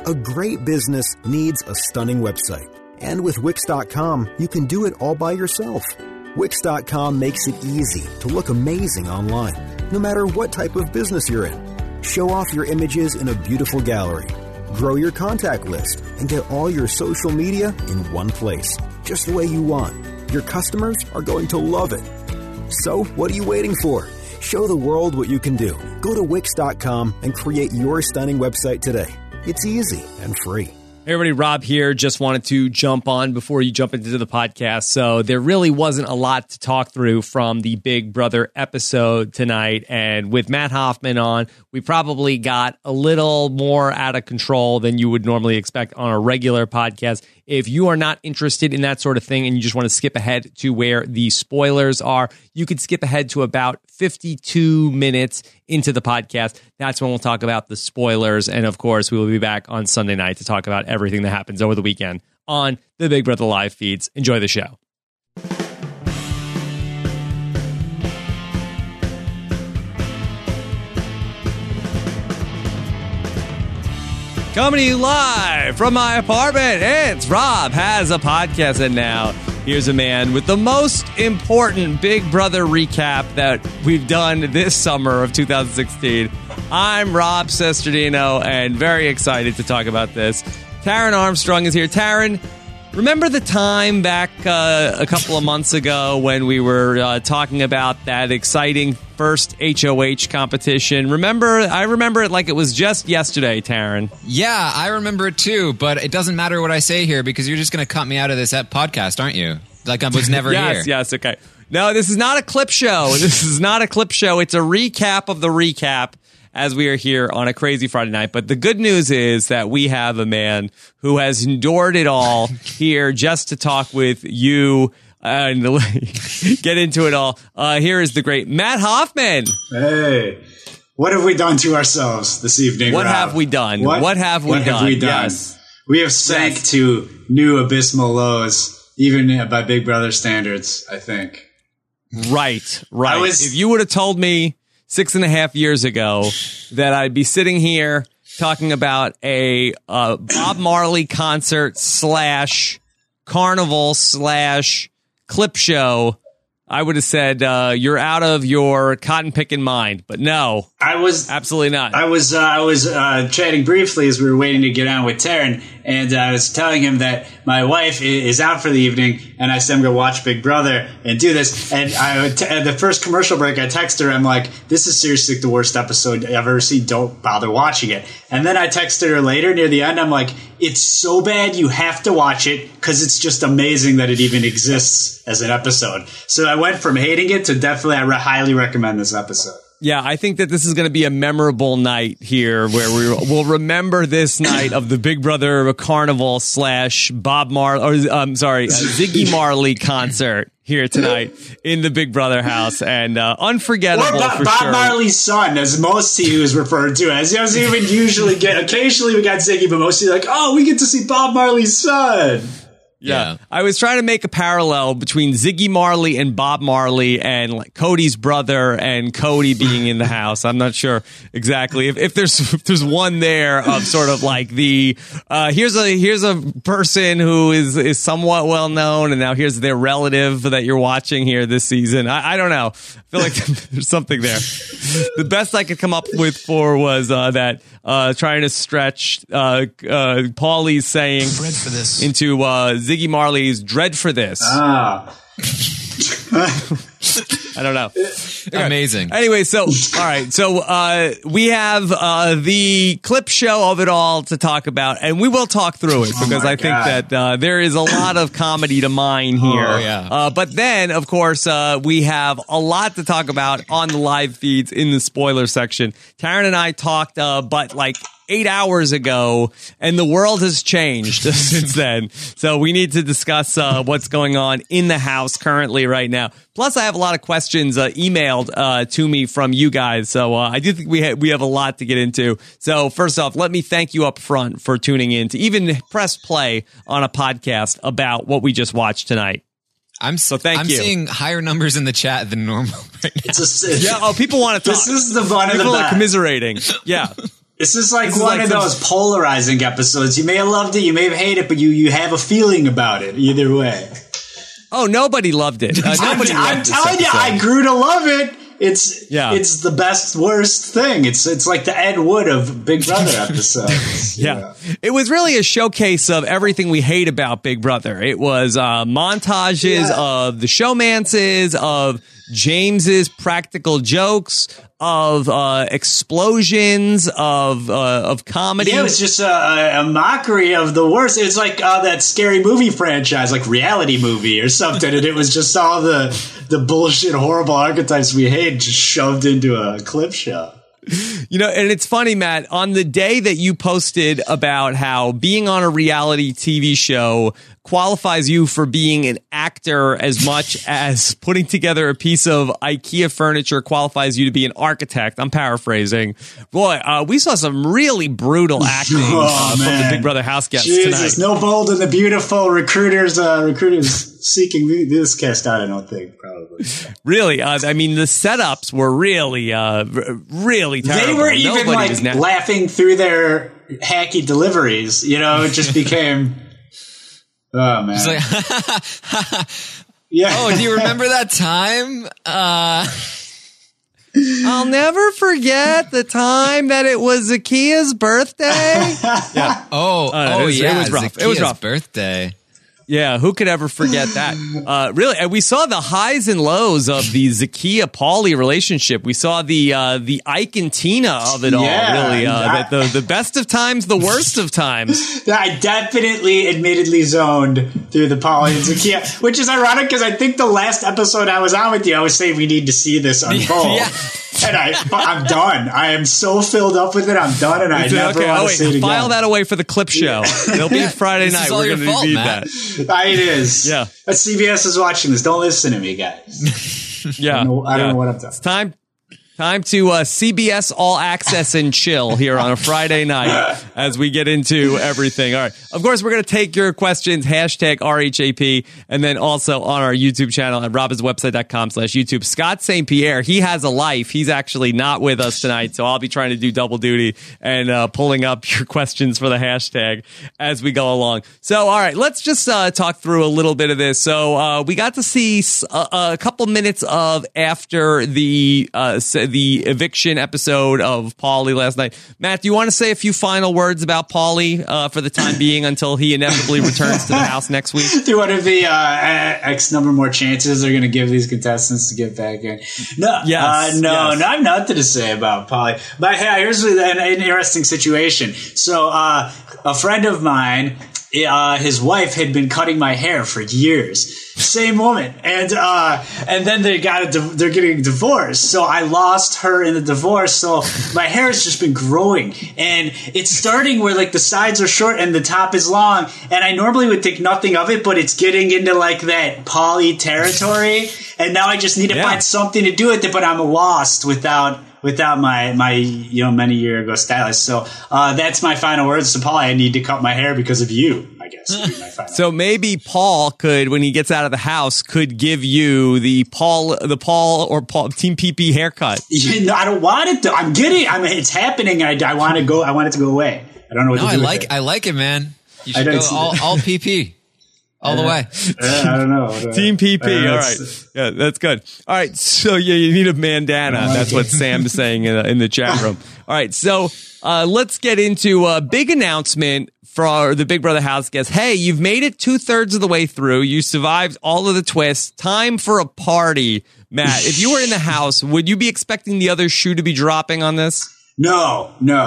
A great business needs a stunning website. And with Wix.com, you can do it all by yourself. Wix.com makes it easy to look amazing online, no matter what type of business you're in. Show off your images in a beautiful gallery. Grow your contact list and get all your social media in one place, just the way you want. Your customers are going to love it. So, what are you waiting for? Show the world what you can do. Go to Wix.com and create your stunning website today. It's easy and free. Hey everybody, Rob here. Just wanted to jump on before you jump into the podcast. So there really wasn't a lot to talk through from the Big Brother episode tonight. And with Matt Hoffman on, we probably got a little more out of control than you would normally expect on a regular podcast. If you are not interested in that sort of thing and you just want to skip ahead to where the spoilers are, you could skip ahead to about 52 minutes into the podcast. That's when we'll talk about the spoilers. And of course, we will be back on Sunday night to talk about everything that happens over the weekend on the Big Brother live feeds. Enjoy the show. Coming to you live from my apartment, it's Rob Has a Podcast. And now, here's a man with the most important Big Brother recap that we've done this summer of 2016. I'm Rob Sestardino, and very excited to talk about this. Taryn Armstrong is here. Taryn, remember the time back a couple of months ago when we were talking about that exciting first HOH competition? I remember it like it was just yesterday, Taryn. Yeah, I remember it too, but it doesn't matter what I say here because you're just going to cut me out of this podcast, aren't you? Like I was never here. Yes, okay. No, this is not a clip show. This is not a clip show. It's a recap of the recap as we are here on a crazy Friday night. But the good news is that we have a man who has endured it all here just to talk with you and get into it all. Here is the great Matt Hoffman. Hey, what have we done to ourselves this evening, What Rob? have we done? What have we done? Yes. We have sank to new abysmal lows, even by Big Brother standards, I think. Right. If you would have told me 6.5 years ago that I'd be sitting here talking about a Bob Marley concert / carnival / clip show, I would have said you're out of your cotton picking mind. But no, I was absolutely not. I was chatting briefly as we were waiting to get on with Taryn, and I was telling him that my wife is out for the evening, and I said I'm going to watch Big Brother and do this. And at the first commercial break, I texted her. I'm like, "This is seriously the worst episode I've ever seen. Don't bother watching it." And then I texted her later near the end. I'm like, "It's so bad you have to watch it because it's just amazing that it even exists as an episode." So I went from hating it to definitely I highly recommend this episode. Yeah, I think that this is going to be a memorable night here where we'll remember this night of the Big Brother Carnival / Bob Marley, Ziggy Marley concert here tonight in the Big Brother house, and unforgettable for Bob sure. Marley's son, as most he was referred to as. He doesn't even usually occasionally we got Ziggy, but mostly like, oh, we get to see Bob Marley's son. Yeah. I was trying to make a parallel between Ziggy Marley and Bob Marley and like Cody's brother and Cody being in the house. I'm not sure exactly if there's one there of sort of like the here's a person who is somewhat well known, and now here's their relative that you're watching here this season. I don't know. I feel like there's something there. The best I could come up with was that trying to stretch Paulie's saying for this. into Ziggy Marley's "Dread for This." Ah. I don't know. Amazing. Anyway, so all right, so we have the clip show of it all to talk about, and we will talk through it because I think that there is a lot of comedy to mine here. Oh, yeah. But then, of course, we have a lot to talk about on the live feeds in the spoiler section. Taryn and I talked, but like 8 hours ago, and the world has changed since then. So we need to discuss what's going on in the house currently right now. Plus, I have a lot of questions emailed to me from you guys. So I do think we have a lot to get into. So first off, let me thank you up front for tuning in to even press play on a podcast about what we just watched tonight. I'm seeing higher numbers in the chat than normal right now. Yeah, people want to talk. This is the fun of the People are bad. commiserating. Yeah. This is like one of those polarizing episodes. You may have loved it, you may have hated it, but you have a feeling about it either way. Oh, nobody loved it. I'm telling you, I grew to love it. It's the best worst thing. It's like the Ed Wood of Big Brother episodes. Yeah. It was really a showcase of everything we hate about Big Brother. It was montages of the showmances, of James's practical jokes, of explosions, of comedy. Yeah, it was just a mockery of the worst. It was like that Scary Movie franchise, like Reality Movie or something, and it was just all the bullshit, horrible archetypes we hate just shoved into a clip show. You know, and it's funny, Matt, on the day that you posted about how being on a reality TV show qualifies you for being an actor as much as putting together a piece of IKEA furniture qualifies you to be an architect. I'm paraphrasing. Boy, we saw some really brutal acting from the Big Brother house guests tonight. No Bold and the Beautiful recruiters seeking this cast out, I don't think, probably. Really? I mean, the setups were really terrible. They were even laughing through their hacky deliveries. You know, it just became... Oh, man. It's like, yeah. Oh, do you remember that time? I'll never forget the time that it was Zakia's birthday. Yeah. Oh, yeah. It was rough. Zakia's birthday. Yeah, who could ever forget that? Really, and we saw the highs and lows of the Zakia Pauly relationship. We saw the Ike and Tina of it all. Really, the best of times, the worst of times. I definitely, admittedly zoned through the Pauly and Zakia, which is ironic because I think the last episode I was on with you, I was saying we need to see this unfold. Yeah. And I'm done. I am so filled up with it. I'm done, and I never want to see it again. File that away for the clip show. It'll be Friday night. We're going to need that. It is. Yeah. But CBS is watching this. Don't listen to me, guys. Yeah. I don't know what I'm doing. It's time to CBS All Access and chill here on a Friday night as we get into everything. All right. Of course, we're going to take your questions, hashtag RHAP, and then also on our YouTube channel at robbinswebsite.com/YouTube. Scott St. Pierre, he has a life. He's actually not with us tonight, so I'll be trying to do double duty and pulling up your questions for the hashtag as we go along. So, all right, let's just talk through a little bit of this. So, we got to see a couple minutes of after the eviction episode of Pauly last night. Matt, do you want to say a few final words about Pauly for the time being until he inevitably returns to the house next week? Do one of the X number more chances they're going to give these contestants to get back in? No, I have nothing to say about Pauly. But hey, here's an interesting situation. So a friend of mine, his wife had been cutting my hair for years. Same woman, and then they're getting divorced. So I lost her in the divorce. So my hair has just been growing, and it's starting where like the sides are short and the top is long. And I normally would think nothing of it, but it's getting into like that Pauly territory. And now I just need to find something to do with it. But I'm lost without my many year ago stylist. So that's my final words to Paul. I need to cut my hair because of you, I guess. Would be my final so maybe Paul could, when he gets out of the house, could give you the Paul Team PP haircut. No, I don't want it to. It's happening. I want to go. I want it to go away. I don't know what to do. I like it, man. You should go all PP. All the way. I don't know. Team PP. All right. Yeah, that's good. All right. So you need a bandana. That's what Sam is saying in the chat room. All right. So let's get into a big announcement for the Big Brother house guests. Hey, you've made it 2/3 of the way through. You survived all of the twists. Time for a party. Matt, if you were in the house, would you be expecting the other shoe to be dropping on this? No.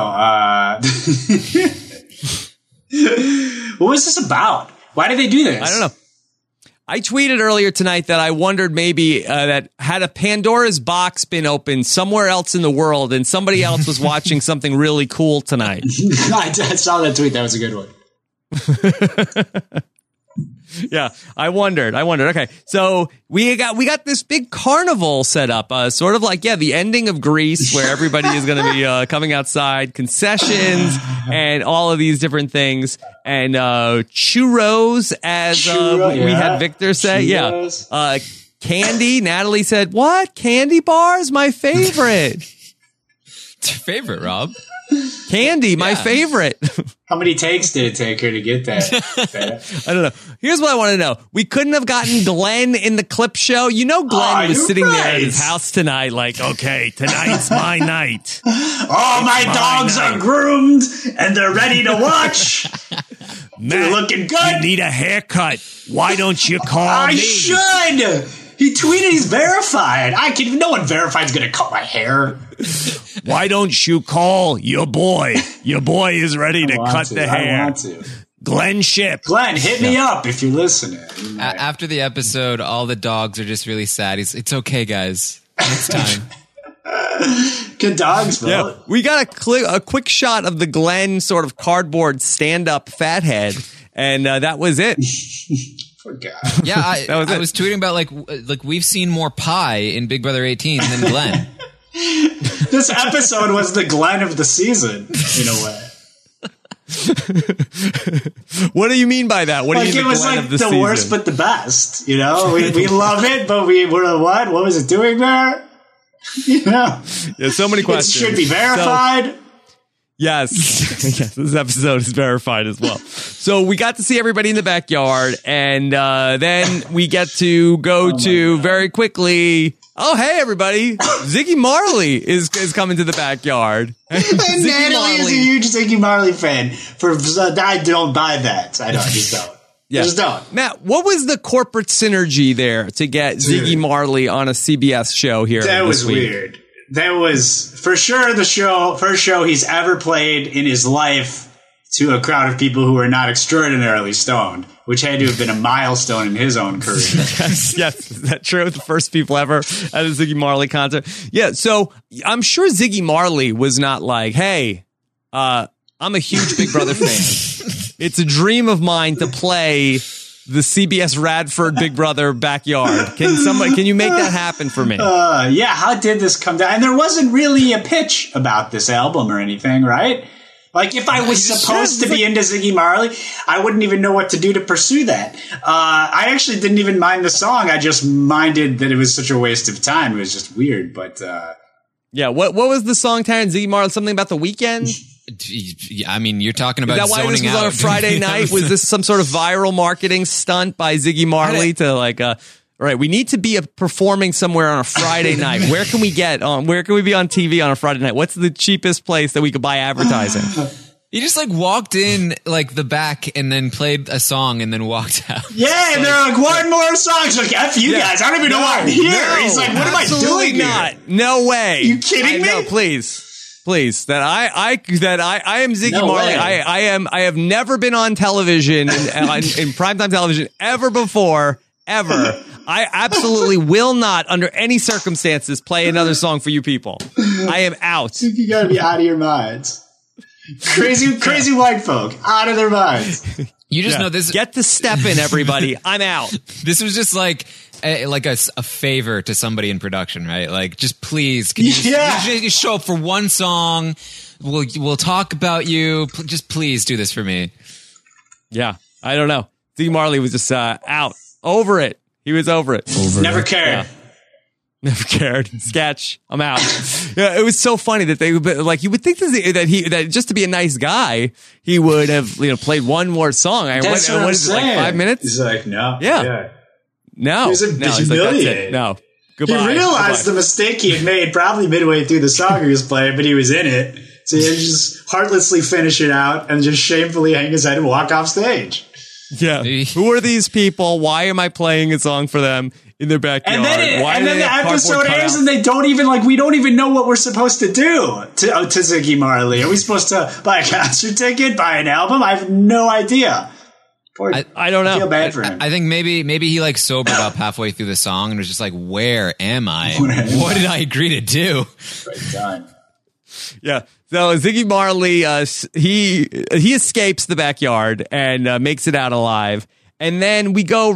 What was this about? Why did they do this? I don't know. I tweeted earlier tonight that I wondered maybe that had a Pandora's box been open somewhere else in the world and somebody else was watching something really cool tonight. I saw that tweet. That was a good one. Yeah, I wondered. Okay, so we got this big carnival set up, sort of like the ending of Grease, where everybody is going to be coming outside, concessions, and all of these different things, and churros, as we had Victor say, churros. Candy. Natalie said, "What? Candy bars? My favorite." It's your favorite, Rob. Candy, my favorite. How many takes did it take her to get that? I don't know. Here's what I want to know. We couldn't have gotten Glenn in the clip show. You know, Glenn was sitting there at his house tonight like, okay, tonight's my night. All my dogs are groomed and they're ready to watch. They're looking good. You need a haircut. Why don't you call me? I should. He tweeted he's verified. No one verified is going to cut my hair. Why don't you call your boy? Your boy is ready to cut the hair. I want to. Glenn Ship. Glenn, hit me up if you're listening. After the episode, all the dogs are just really sad. It's okay, guys. Next time. Good dogs, vote. Yeah, we got a quick shot of the Glenn sort of cardboard stand-up fathead, and that was it. Yeah, I was tweeting about like we've seen more pie in Big Brother 18 than Glenn. This episode was the Glenn of the season, in a way. What do you mean by that? What do you mean? It was like the worst but the best. You know, we love it, but we're what? What was it doing there? You know, yeah, so many questions. It should be verified. Yes. Yes, this episode is verified as well. So we got to see everybody in the backyard, and then we get to go to very quickly. Oh, hey, everybody. Ziggy Marley is coming to the backyard. And Natalie is a huge Ziggy Marley fan. I don't buy that. I just don't. Yeah. Just don't. Matt, what was the corporate synergy there to get Ziggy Marley on a CBS show here? That was weird. That was for sure the first show he's ever played in his life to a crowd of people who were not extraordinarily stoned, which had to have been a milestone in his own career. Yes. Is that true? The first people ever at a Ziggy Marley concert. Yeah. So I'm sure Ziggy Marley was not like, hey, I'm a huge Big Brother fan. It's a dream of mine to play the CBS Radford Big Brother backyard. Can you make that happen for me? Yeah. How did this come down? And there wasn't really a pitch about this album or anything, right? Like, if I was supposed to be into Ziggy Marley, I wouldn't even know what to do to pursue that. I actually didn't even mind the song. I just minded that it was such a waste of time. It was just weird, but... Yeah, what was the song, Taryn? Ziggy Marley, something about the weekend? I mean, you're talking about zoning out. Is that why this was out on a Friday night? Was this some sort of viral marketing stunt by Ziggy Marley to like... Right, we need to be performing somewhere on a Friday night. Where can we be on TV on a Friday night? What's the cheapest place that we could buy advertising? He just like walked in like the back and then played a song and then walked out. Yeah, and they're like, one more song. He's like, F you guys. I don't even know why I'm here. He's like, what am I doing not. Here? No way. Are you kidding me? No, please. That I am Ziggy Marley. I have never been on television in primetime television ever before. Ever. I absolutely will not, under any circumstances, play another song for you people. I am out. You gotta be out of your minds. Crazy white folk, out of their minds. You just know this. Get the step in, everybody. I'm out. This was just like a favor to somebody in production, right? Like, just please, can you just show up for one song? We'll talk about you. Just please do this for me. Yeah, I don't know. Ziggy Marley was just out. Over it. He was over it. Never cared. Yeah. Never cared. Sketch. I'm out. Yeah, it was so funny that they like. You would think that just to be a nice guy, he would have played one more song. That's what is it, like 5 minutes? He's like, no. Yeah. No. He was humiliated. No. Goodbye. He realized the mistake he had made probably midway through the song he was playing, but he was in it, so he had to just heartlessly finish it out and just shamefully hang his head and walk off stage. Yeah. Who are these people? Why am I playing a song for them in their backyard? And then the episode airs and they don't even we don't even know what we're supposed to do to Ziggy Marley. Are we supposed to buy a concert ticket, buy an album? I have no idea. I don't know. I feel bad for him. I think maybe he like sobered up halfway through the song and was just like, where am I? What did I agree to do? Right time. Yeah. So Ziggy Marley, he escapes the backyard and makes it out alive. And then we go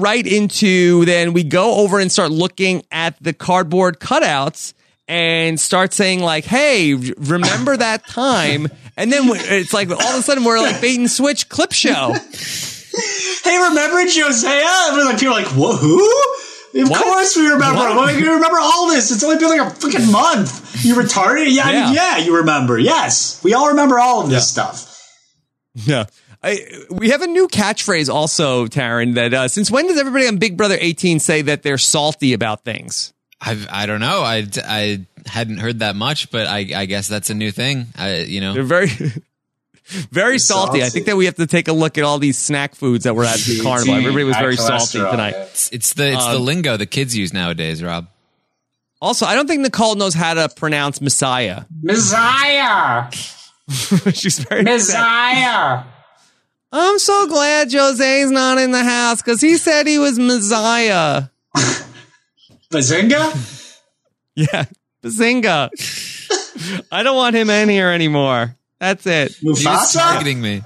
we go over and start looking at the cardboard cutouts and start saying like, hey, remember that time? And then it's like all of a sudden we're like bait and switch clip show. Hey, remember Josiah? And like, people are like, who? Of course we remember. You remember all this. It's only been like a freaking month. You retarded? Yeah, you remember. Yes. We all remember all of this stuff. Yeah. We have a new catchphrase also, Taryn, that since when does everybody on Big Brother 18 say that they're salty about things? I don't know. I hadn't heard that much, but I guess that's a new thing. They're very... Very salty. I think that we have to take a look at all these snack foods that were at the carnival. Everybody was very salty tonight. It's the lingo the kids use nowadays, Rob. Also, I don't think Nicole knows how to pronounce Messiah. Messiah. She's very Messiah. I'm so glad Jose's not in the house because he said he was Messiah. Bazinga? Yeah, Bazinga. I don't want him in here anymore. That's it. Mufasa? Targeting me.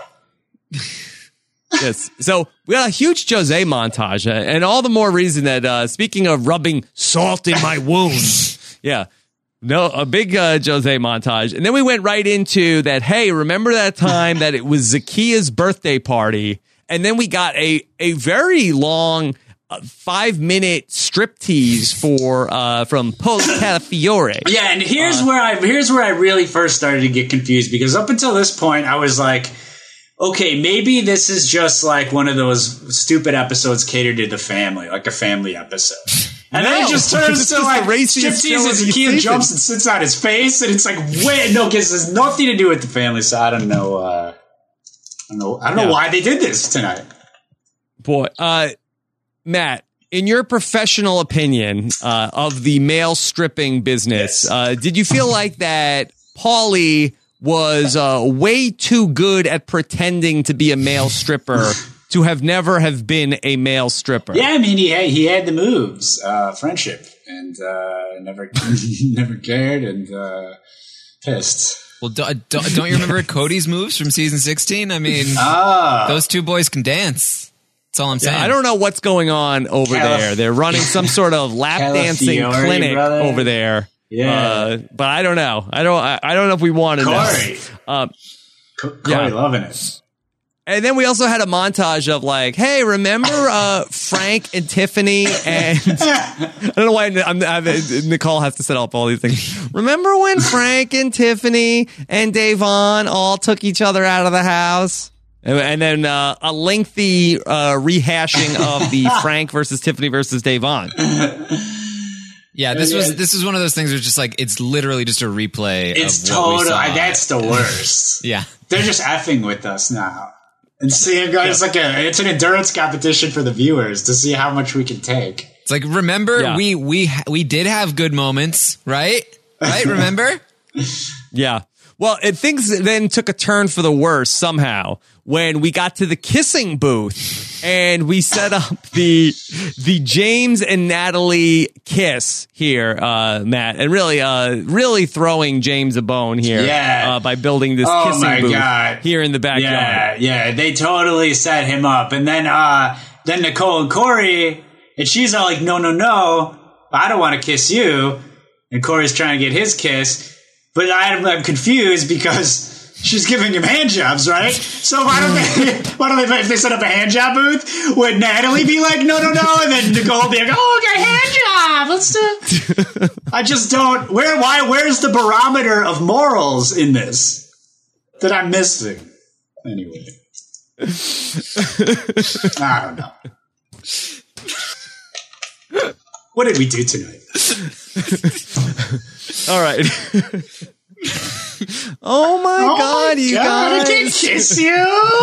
Yes. So we got a huge Jose montage, and all the more reason that, speaking of rubbing salt in my wounds, a big Jose montage. And then we went right into that, hey, remember that time that it was Zakia's birthday party? And then we got a very long 5-minute striptease from Paul Calafiore. Yeah, and here's where I really first started to get confused, because up until this point I was like, okay, maybe this is just like one of those stupid episodes catered to the family, like a family episode. And then it just turns to like striptease and Zakia jumps and sits on his face, and it's like, wait, no, because there's nothing to do with the family, so I don't know. I don't know why they did this tonight. Boy, Matt, in your professional opinion of the male stripping business, did you feel like that Paulie was way too good at pretending to be a male stripper to have never have been a male stripper? Yeah, I mean, he had the moves, friendship, and never cared, and pissed. Well, don't you remember Cody's moves from season 16? I mean, those two boys can dance. That's all I'm saying. I don't know what's going on over there. They're running some sort of lap dancing clinic over there. Yeah, but I don't know. I don't know if we want to know. Corey loving it. And then we also had a montage of like, hey, remember Frank and Tiffany? And I don't know why Nicole has to set up all these things. Remember when Frank and Tiffany and Davon all took each other out of the house? And then a lengthy rehashing of the Frank versus Tiffany versus Davon. Yeah, this was one of those things where it's just like, it's literally just a replay of what we saw. That's the worst. Yeah. They're just effing with us now. And seeing guys it's an endurance competition for the viewers to see how much we can take. It's like, remember, we did have good moments, right? Right? Remember? Yeah. Well, things then took a turn for the worse somehow when we got to the kissing booth and we set up the James and Natalie kiss here, Matt, and really throwing James a bone here by building this kissing booth here in the backyard. Yeah, they totally set him up. And then Nicole and Corey, and she's all like, no, I don't want to kiss you. And Corey's trying to get his kiss. But I'm confused because she's giving him hand jobs, right? So why don't they, if they set up a hand job booth, would Natalie be like, no, and then Nicole be like, oh, okay, hand job, let's do. I just don't. Where's the barometer of morals in this that I'm missing? Anyway, I don't know. What did we do tonight? All right. Oh my God, you guys. I can kiss you.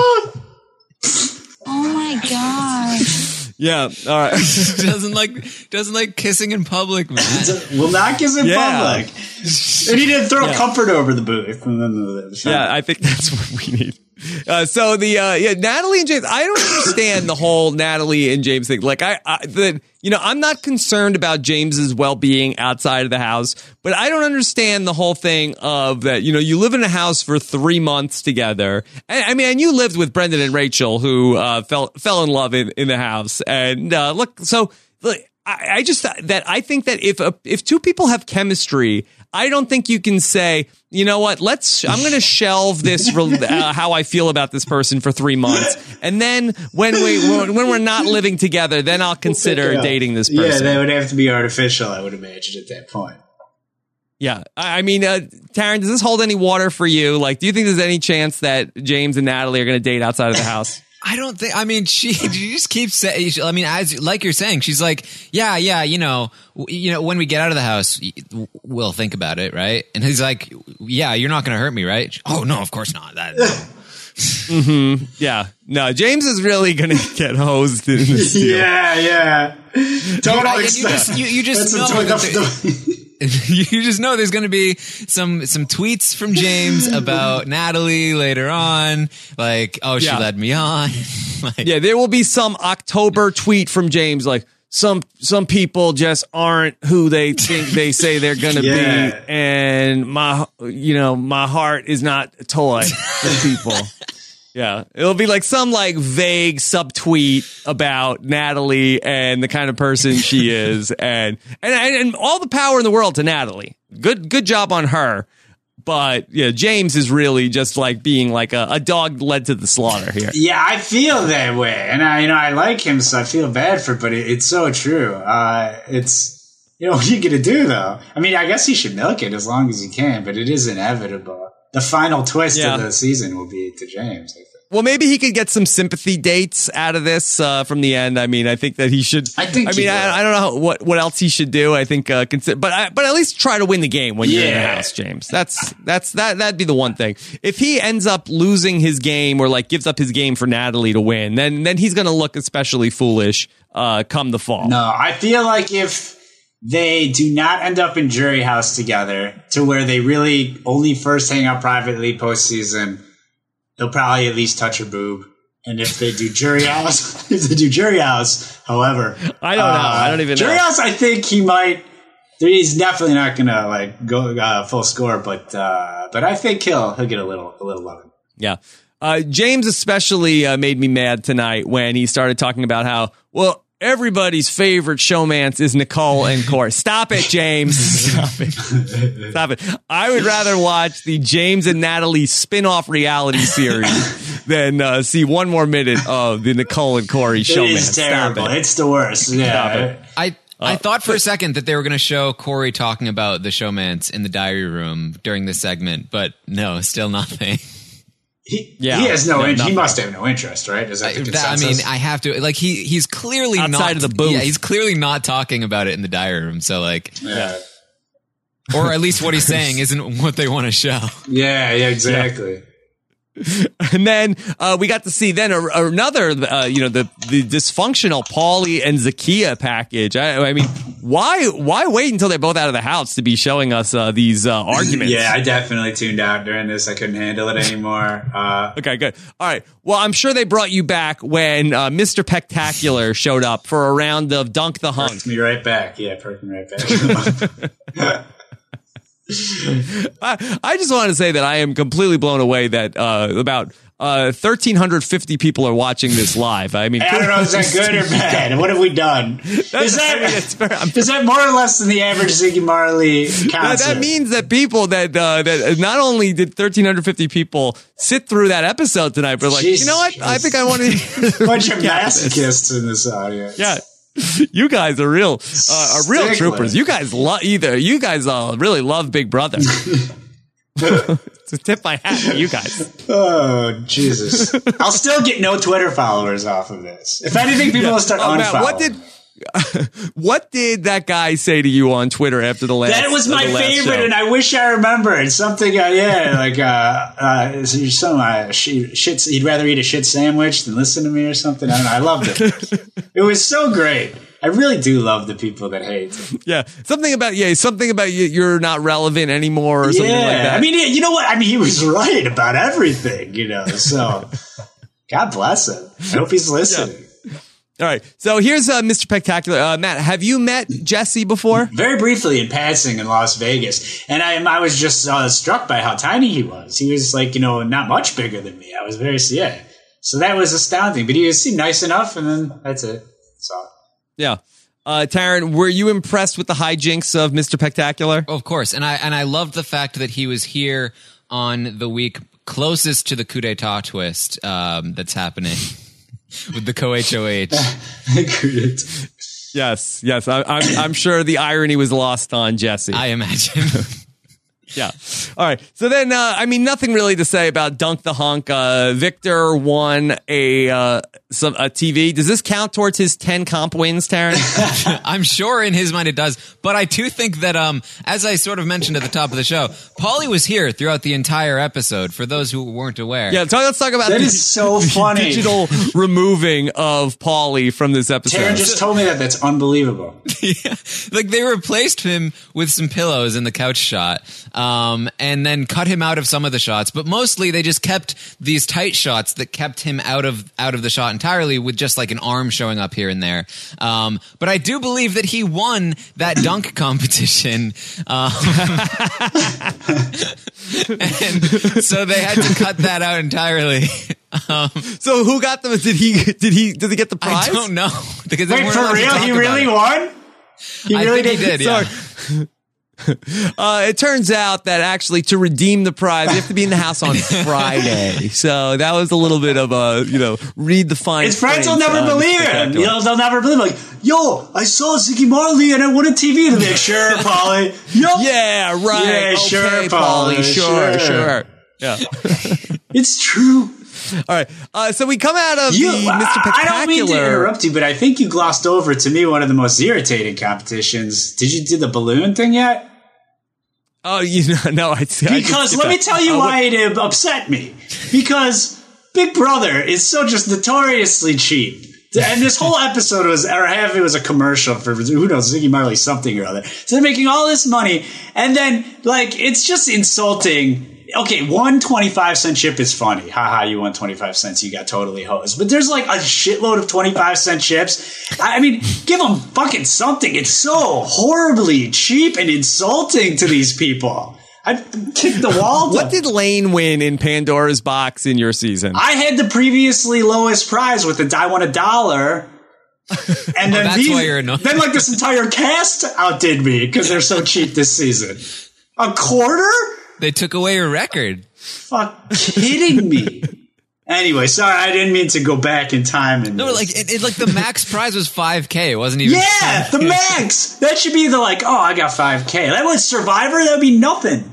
Oh my God. Yeah, all right. doesn't like kissing in public, man. Will not kiss in public. And he didn't throw comfort over the booth. Yeah, I think that's what we need. So Natalie and James, I don't understand the whole Natalie and James thing. Like I'm not concerned about James's well-being outside of the house, but I don't understand the whole thing of that, you live in a house for 3 months together. And you lived with Brendan and Rachel who fell in love in the house. And I just that I think that if two people have chemistry, I don't think you can say, you know what, I'm going to shelve this, how I feel about this person for 3 months. And then when we're not living together, then I'll consider dating this person. Yeah, that would have to be artificial, I would imagine, at that point. Yeah. I mean, Taryn, does this hold any water for you? Like, do you think there's any chance that James and Natalie are going to date outside of the house? I don't think. I mean, she just keeps saying. I mean, like you're saying, she's like, yeah, you know, when we get out of the house, we'll think about it, right? And he's like, yeah, you're not going to hurt me, right? Oh no, of course not. That. Mm-hmm. Yeah. No, James is really going to get hosed in this deal. Yeah. Totally. You just know. You just know there's going to be some tweets from James about Natalie later on. Like, oh, she led me on. There will be some October tweet from James like, some people just aren't who they think they say they're going to be. And my heart is not a toy for people. Yeah, it'll be like some like vague subtweet about Natalie and the kind of person she is, and all the power in the world to Natalie. Good job on her. But yeah, James is really just like being like a dog led to the slaughter here. Yeah, I feel that way, and I like him, so I feel bad for it. But it's so true. It's what are you gonna do though? I mean, I guess he should milk it as long as he can, but it is inevitable. The final twist of the season will be to James, I think. Well, maybe he could get some sympathy dates out of this from the end. I mean, I think that he should. I don't know what else he should do. I think, but at least try to win the game when you're in the house, James. That'd be the one thing. If he ends up losing his game or like gives up his game for Natalie to win, then he's going to look especially foolish come the fall. No, I feel like if they do not end up in Jury House together to where they really only first hang out privately postseason, he'll probably at least touch her boob. And if they do Jury House, however, I don't know. I don't even know. Jury House, I think he might. He's definitely not going to like go full score, but I think he'll get a little loving. Yeah. James especially made me mad tonight when he started talking about how, everybody's favorite showmance is Nicole and Corey. Stop it, James. Stop it. I would rather watch the James and Natalie spin-off reality series than see one more minute of the Nicole and Corey showmance. It is terrible. It's the worst. Yeah. I thought for a second that they were going to show Corey talking about the showmance in the diary room during this segment, but no, still nothing. He has no interest. He must have no interest, right? Is that the consensus? I mean, I have to like he's clearly outside of the booth. Yeah, he's clearly not talking about it in the diary room. So like, or at least what he's saying isn't what they want to show. Yeah, exactly. And then we got to see then another, the dysfunctional Paulie and Zakiya package. I mean, why wait until they're both out of the house to be showing us these arguments? Yeah, I definitely tuned out during this. I couldn't handle it anymore. Okay, good. All right. Well, I'm sure they brought you back when Mr. Pectacular showed up for a round of Dunk the Hunk. Perked me right back. Yeah, perked me right back. I just want to say that I am completely blown away that about 1,350 people are watching this live. I mean, I don't know, is that good or bad? What have we done? Is that more or less than the average Ziggy Marley concert? That means that people that not only did 1,350 people sit through that episode tonight, but like, you know what? I think I want to bunch of masochists in this audience. Yeah. You guys are real troopers. You guys really love Big Brother. To tip my hat to you guys. Oh, Jesus. I'll still get no Twitter followers off of this. If anything, people will start unfollowing. What did that guy say to you on Twitter after the last? That was my favorite, show? And I wish I remembered something. Shits. He'd rather eat a shit sandwich than listen to me or something. I don't know. I loved it. It was so great. I really do love the people that hate. Yeah, something about you're not relevant anymore or something like that. I mean, you know what? I mean, he was right about everything. So God bless him. I hope he's listening. Yeah. All right, so here's Mr. Pectacular. Matt, have you met Jesse before? Very briefly in passing in Las Vegas, and I was just struck by how tiny he was. He was like, not much bigger than me. I was so that was astounding. But he seemed nice enough, and then that's it. So yeah. Taryn, were you impressed with the hijinks of Mr. Spectacular? Of course, and I loved the fact that he was here on the week closest to the coup d'etat twist that's happening with the co-HOH. Yes. I'm sure the irony was lost on Jesse. I imagine. Yeah. All right. So then, nothing really to say about Dunk the Hunk. Victor won a TV. Does this count towards his 10 comp wins, Taryn? I'm sure in his mind it does. But I do think that, as I sort of mentioned at the top of the show, Paulie was here throughout the entire episode, for those who weren't aware. Yeah, let's talk about that. Is so funny. Digital removing of Paulie from this episode. Taryn just told me that. That's unbelievable. Yeah. Like, they replaced him with some pillows in the couch shot. And then cut him out of some of the shots, but mostly they just kept these tight shots that kept him out of the shot entirely, with just like an arm showing up here and there. But I do believe that he won that dunk competition, and so they had to cut that out entirely. So who got them? Did he get the prize? I don't know. Because wait, for real? He really won? I think he did. Yeah. It turns out that actually to redeem the prize, you have to be in the house on Friday. So that was a little bit of a, read the fine print. His friends will never believe it. They'll never believe it. Like, yo, I saw Ziggy Marley and I won a TV. They'll be like, sure, Paulie. Yep. Yeah, right. Yeah, okay, sure, Paulie. Sure. Yeah. It's true. All right. So we come out of the Mr. Spectacular. I don't mean to interrupt you, but I think you glossed over, to me, one of the most irritating competitions. Did you do the balloon thing yet? Oh, no. Because let me tell you why it upset me. Because Big Brother is so just notoriously cheap. And this whole episode half of it was a commercial for, who knows, Ziggy Marley something or other. So they're making all this money, and then, it's just insulting. Okay, 1 25-cent chip is funny. Haha, you won 25 cents. You got totally hosed. But there's a shitload of 25-cent chips. I mean, give them fucking something. It's so horribly cheap and insulting to these people. I'd kick the wall. What did Lane win in Pandora's box in your season? I had the previously lowest prize with I won $1. And then that's why you're annoyed. Then this entire cast outdid me because they're so cheap this season. A quarter? They took away your record. Fuck, kidding me. Anyway, sorry, I didn't mean to go back in time. And no, the max prize was $5,000. It wasn't even. Yeah, the max. That should be I got $5,000. That was Survivor. That would be nothing.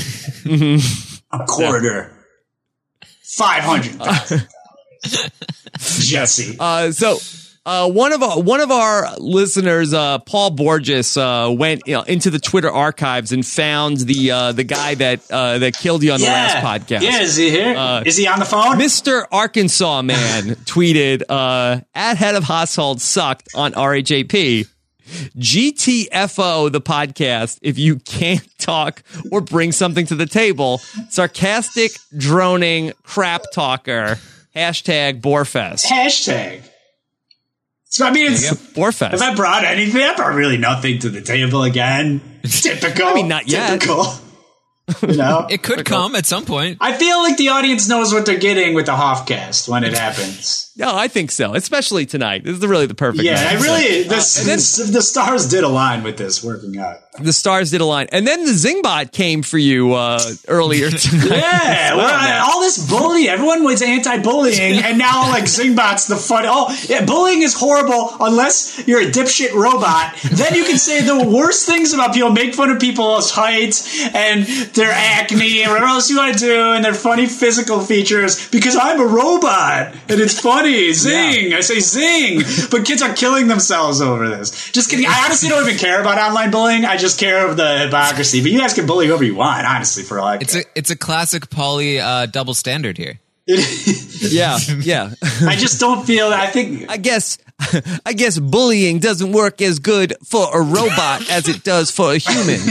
A quarter. $500,000. Jesse. One of our listeners, Paul Borges, went into the Twitter archives and found the guy that killed you on the last podcast. Yeah, is he here? Is he on the phone? Mr. Arkansas Man tweeted, at head of household sucked on RHAP. GTFO the podcast if you can't talk or bring something to the table. Sarcastic, droning, crap talker. #Borefest. Hashtag. So, I mean, Borefest. If I brought anything, I brought really nothing to the table again. Typical. I mean, not yet. Typical. It could come at some point. I feel like the audience knows what they're getting with the Hoffcast when it happens. No, I think so. Especially tonight. This is really the perfect night. The stars did align with this working out. The stars did align. And then the Zingbot came for you earlier tonight. Yeah, all this bullying. Everyone was anti-bullying, and now Zingbot's the fun. Oh, yeah, bullying is horrible unless you're a dipshit robot. Then you can say the worst things about people, make fun of people's height and their acne and whatever else you want to do, and their funny physical features, because I'm a robot and it's funny. Zing! Yeah. I say zing! But kids are killing themselves over this. Just kidding. I honestly don't even care about online bullying. I just care of the hypocrisy. But you guys can bully whoever you want, honestly, for all I care. It's a classic Paulie double standard here. Yeah. I just don't feel. I guess bullying doesn't work as good for a robot as it does for a human.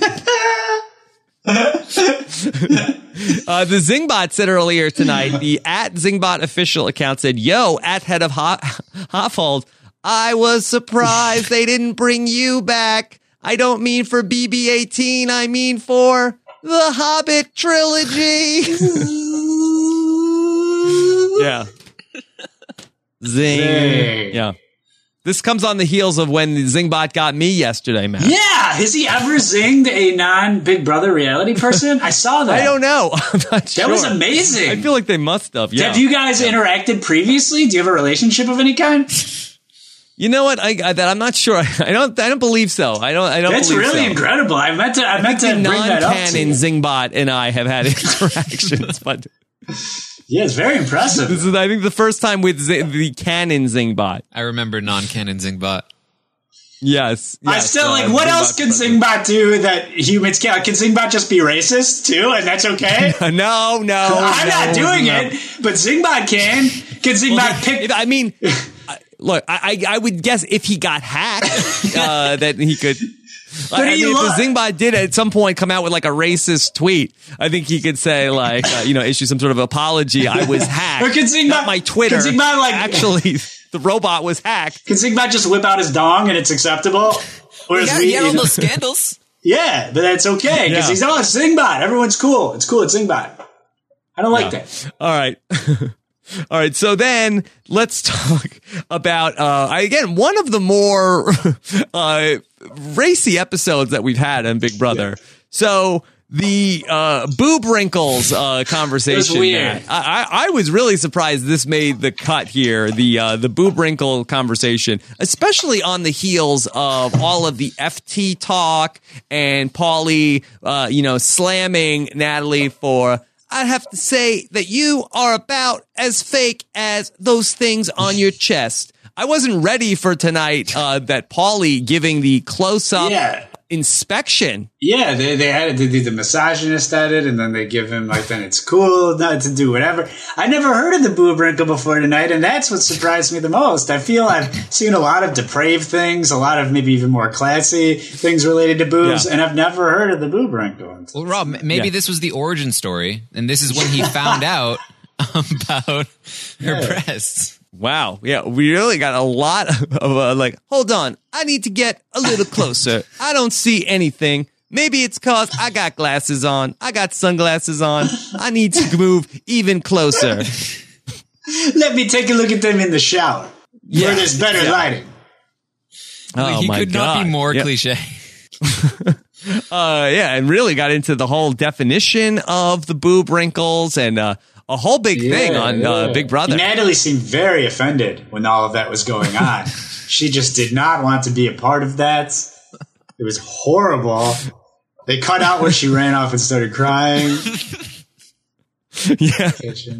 The Zingbot said earlier tonight, the @Zingbot official account said, yo, @head of Household, I was surprised they didn't bring you back. I don't mean for BB-18, I mean for the Hobbit trilogy. Yeah. Zing. Zing. Yeah. This comes on the heels of when the Zingbot got me yesterday, Matt. Yeah, has he ever zinged a non-Big Brother reality person? I saw that. I don't know. I'm not sure. That was amazing. I feel like they must have. Yeah. Have you guys interacted previously? Do you have a relationship of any kind? You know what? I'm not sure. I don't believe so. I don't. That's believe really so. incredible. I meant to bring that up. Non-canon Zingbot and I have had interactions, but yeah, it's very impressive. This is, I think, the first time with the canon Zingbot. I remember non-canon Zingbot. Yes. I still what else can Zingbot do that humans can't? Can Zingbot just be racist too, and that's okay? No. I'm not doing it, but Zingbot can. Can Zingbot pick? I mean, look, I would guess if he got hacked, that he could. If the Zingbot did at some point come out with like a racist tweet, I think he could say like, issue some sort of apology. I was hacked. Or can Zingbot, not my Twitter. Can Zingbot actually, the robot was hacked. Can Zingbot just whip out his dong and it's acceptable? Or he had all those scandals. Yeah, but that's okay because he's it's Zingbot. Everyone's cool. It's cool. It's Zingbot. I don't like that. All right. All right, so then let's talk about, again, one of the more racy episodes that we've had on Big Brother. Yeah. So the boob wrinkles conversation. It was weird. I was really surprised this made the cut here, the boob wrinkle conversation, especially on the heels of all of the FT talk and Paulie, slamming Natalie for... I'd have to say that you are about as fake as those things on your chest. I wasn't ready for tonight that Paulie giving the close-up inspection. Yeah, they had to do the misogynist at it, and then they give him, then it's cool not to do whatever. I never heard of the boob wrinkle before tonight, and that's what surprised me the most. I feel I've seen a lot of depraved things, a lot of maybe even more classy things related to boobs, and I've never heard of the boob wrinkle. Well, Rob, maybe this was the origin story, and this is when he found out about her breasts. Wow. Yeah, we really got a lot of hold on, I need to get a little closer. I don't see anything. Maybe it's because I got glasses on. I got sunglasses on. I need to move even closer. Let me take a look at them in the shower where there's better lighting. Oh, he could not be more cliche. And really got into the whole definition of the boob wrinkles and a whole big thing on Big Brother. Natalie seemed very offended when all of that was going on. She just did not want to be a part of that. It was horrible. They cut out when she ran off and started crying. Yeah.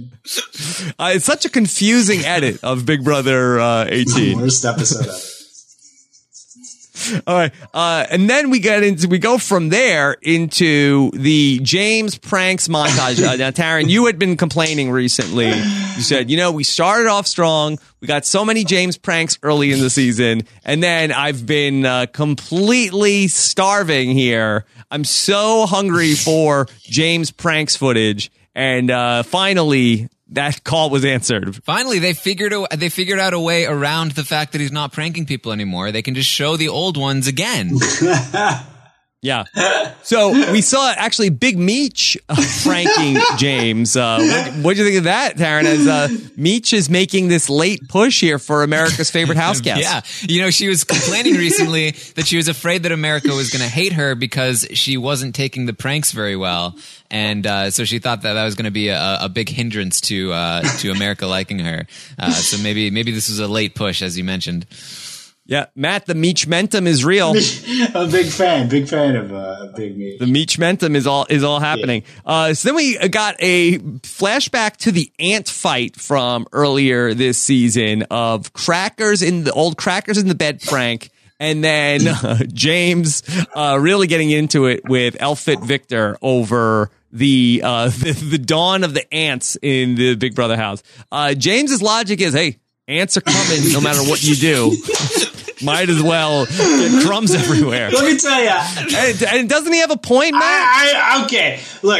It's such a confusing edit of Big Brother 18. Worst episode ever. All right. And then we go from there into the James pranks montage. Now, Taryn, you had been complaining recently. You said, we started off strong. We got so many James pranks early in the season. And then I've been completely starving here. I'm so hungry for James pranks footage. And finally, that call was answered. Finally, they figured out a way around the fact that he's not pranking people anymore. They can just show the old ones again. Yeah. So we saw actually Big Meech pranking James. What do you think of that, Taryn? As Meech is making this late push here for America's favorite house guest. Yeah. She was complaining recently that she was afraid that America was going to hate her because she wasn't taking the pranks very well. And so she thought that was going to be a big hindrance to America liking her. So maybe this was a late push, as you mentioned. Yeah, Matt, the Meech-mentum is real. I'm a big fan of Big Meech. The Meech-mentum is all happening. So then we got a flashback to the ant fight from earlier this season of old crackers in the bed prank. And then James really getting into it with Elfit Victor over the dawn of the ants in the Big Brother house. James's logic is, hey, ants are coming no matter what you do. Might as well get crumbs everywhere. Let me tell you. And doesn't he have a point, Matt? Okay, look.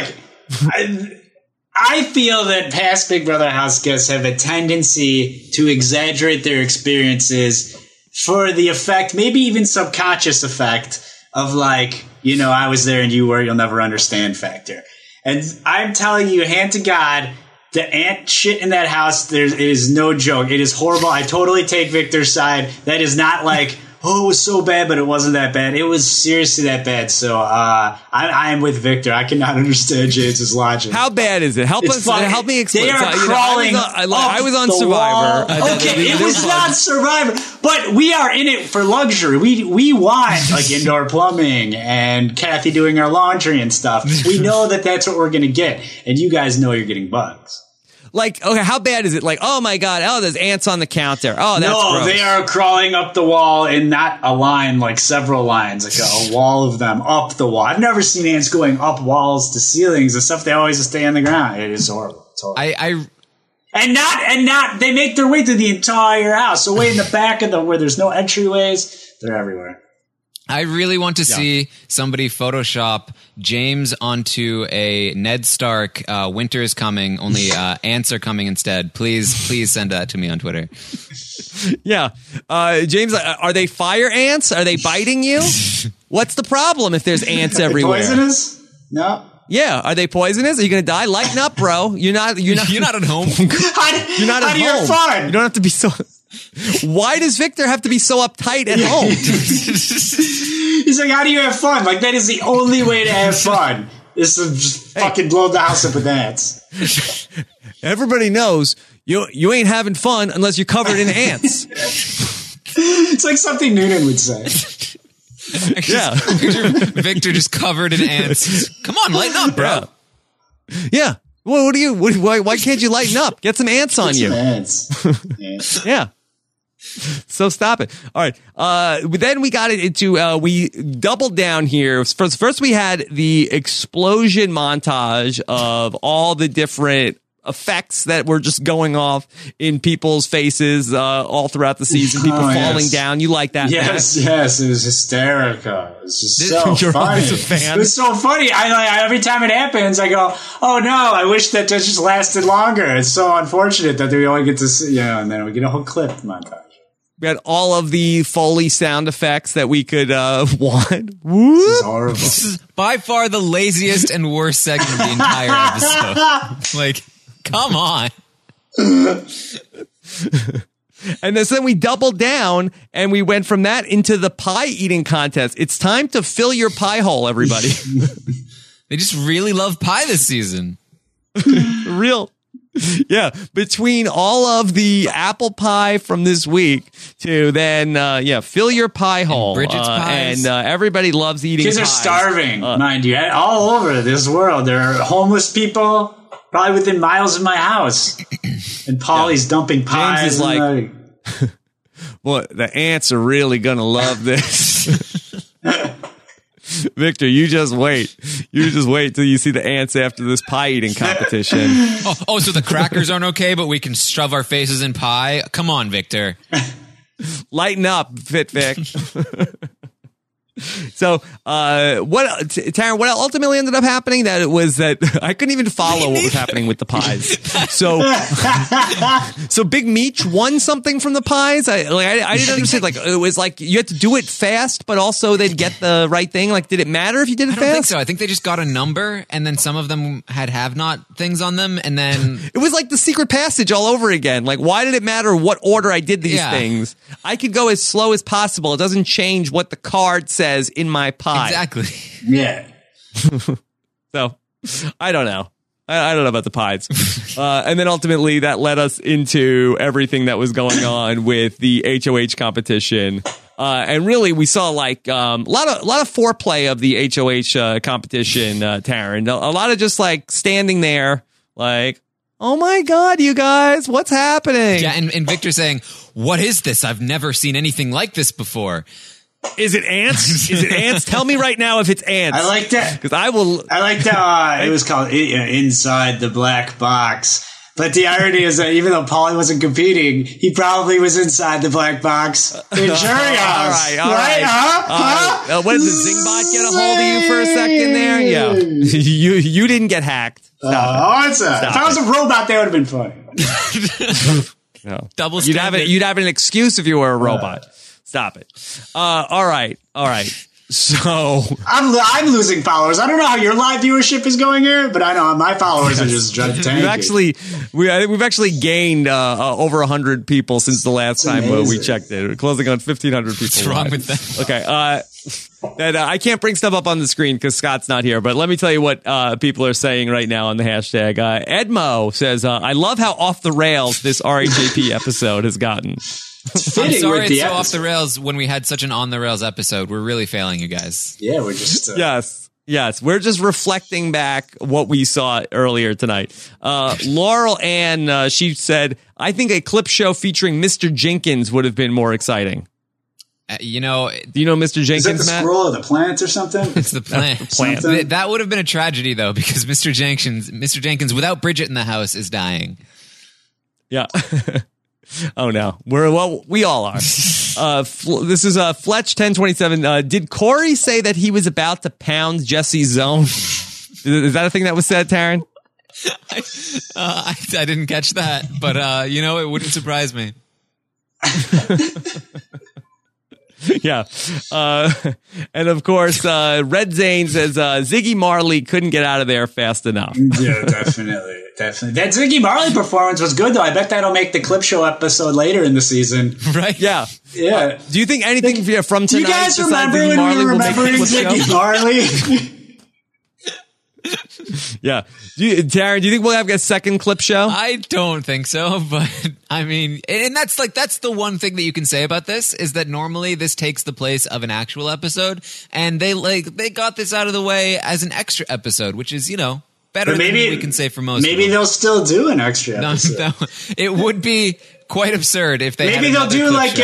I feel that past Big Brother house guests have a tendency to exaggerate their experiences for the effect, maybe even subconscious effect of I was there and you were, you'll never understand factor. And I'm telling you, hand to God, The ant shit in that house, it is no joke. It is horrible. I totally take Victor's side. That is not like, oh, it was so bad, but it wasn't that bad. It was seriously that bad. So I am with Victor. I cannot understand James's logic. How bad is it? Help me explain. They are crawling. I was on Survivor. Okay, it was not Survivor, but we are in it for luxury. We want like indoor plumbing and Kathy doing our laundry and stuff. We know that that's what we're going to get, and you guys know you're getting bugs. Like, okay, how bad is it? Like, oh my God, there's ants on the counter. Oh, that's gross. They are crawling up the wall in not a line, like several lines, like a wall of them up the wall. I've never seen ants going up walls to ceilings and stuff. They always just stay on the ground. It is horrible. It's horrible. And not, they make their way through the entire house. So way in the back of where there's no entryways, they're everywhere. I really want to see somebody Photoshop James onto a Ned Stark, winter is coming, only ants are coming instead. Please send that to me on Twitter. Yeah. James, are they fire ants? Are they biting you? What's the problem if there's ants everywhere? Poisonous? No. Yeah. Are they poisonous? Are you going to die? Lighten up, bro. You're not at home. You're not at home. You don't have to be so... Why does Victor have to be so uptight at home? He's like, how do you have fun? Like, that is the only way to have fun, is to just fucking blow the house up with ants. Everybody knows you ain't having fun unless you're covered in ants. It's like something Noonan would say. Yeah. Victor just covered in ants. Come on, lighten up, bro. Yeah. Well, why can't you lighten up? Get some ants on you. Ants. Yeah. So stop it. All right. Then we got it into, we doubled down here. First we had the explosion montage of all the different effects that were just going off in people's faces all throughout the season. People falling down. You like that? Yes, Matt? Yes. It was hysterical. It was just so funny. A fan. It was so funny. I every time it happens, I go, "Oh no! I wish that just lasted longer." It's so unfortunate that we only get to see, and then we get a whole clip montage. We had all of the Foley sound effects that we could want. It's horrible. This is by far the laziest and worst segment of the entire episode. Like, come on. And then we doubled down and we went from that into the pie eating contest. It's time to fill your pie hole, everybody. They just really love pie this season. Yeah, between all of the apple pie from this week to then, fill your pie hole. And Bridget's pies. And everybody loves eating Kids pies. are starving, mind you, all over this world. There are homeless people probably within miles of my house. And Polly's dumping pies. James is like, well, the ants are really going to love this. Victor, you just wait. You just wait till you see the ants after this pie eating competition. Oh, so the crackers aren't okay, but we can shove our faces in pie? Come on, Victor. Lighten up, Vic. So, Taryn, what ultimately ended up happening that it was that I couldn't even follow what was happening with the pies. So Big Meech won something from the pies. I didn't understand. Like, it was like you had to do it fast, but also they'd get the right thing. Like, did it matter if you did it fast? I don't think so. I think they just got a number, and then some of them had have-not things on them, and then it was like the secret passage all over again. Like, why did it matter what order I did these things? I could go as slow as possible. It doesn't change what the card says in my pie. Exactly. Yeah. So, I don't know. I don't know about the pies. And then ultimately that led us into everything that was going on with the HOH competition. And really we saw like a lot of foreplay of the HOH competition, Taryn. A lot of just like standing there like, oh my God, you guys, what's happening? Yeah, and Victor saying, what is this? I've never seen anything like this before. Is it ants? Is it ants? Tell me right now if it's ants. I like that. Because I will. I like that. It was called Inside the Black Box. But the irony is that even though Paulie wasn't competing, he probably was inside the black box. All right. Huh? What did the Zingbot get a hold of you for a second there? Yeah. You didn't get hacked. If I was a robot, that would have been funny. No. Double you'd have an excuse if you were a robot. Stop it. All right. So I'm losing followers. I don't know how your live viewership is going here, but I know my followers are just tanking. We've actually gained over 100 people since the last time we checked it. We're closing on 1,500 people. What's wrong with that? Okay. And I can't bring stuff up on the screen because Scott's not here, but let me tell you what people are saying right now on the hashtag. Edmo says, I love how off the rails this RHAP episode has gotten. I'm sorry it's so off the rails when we had such an on the rails episode. We're really failing you guys. Yeah, we're just... Yes. We're just reflecting back what we saw earlier tonight. Laurel Ann, she said, I think a clip show featuring Mr. Jenkins would have been more exciting. Do you know Mr. Jenkins, Is that the scroll of the plants or something? It's the plant. That would have been a tragedy, though, because Mr. Jenkins, without Bridget in the house, is dying. Yeah. Oh no, we all are. This is Fletch 1027. Did Corey say that he was about to pound Jesse's zone? Is that a thing that was said, Taryn? I didn't catch that, but it wouldn't surprise me. Yeah. And of course, Red Zane says Ziggy Marley couldn't get out of there fast enough. Yeah, definitely. That Ziggy Marley performance was good, though. I bet that'll make the clip show episode later in the season. Right? Yeah. Yeah. Do you think anything from tonight? Do you guys remember when we were remembering Ziggy Marley? Yeah. Taryn, do you think we'll have a second clip show? I don't think so, but I mean, and that's the one thing that you can say about this is that normally this takes the place of an actual episode, and they got this out of the way as an extra episode, which is, better than we can say for most. Maybe they'll still do an extra episode. No, it would be quite absurd if they. Maybe they'll do like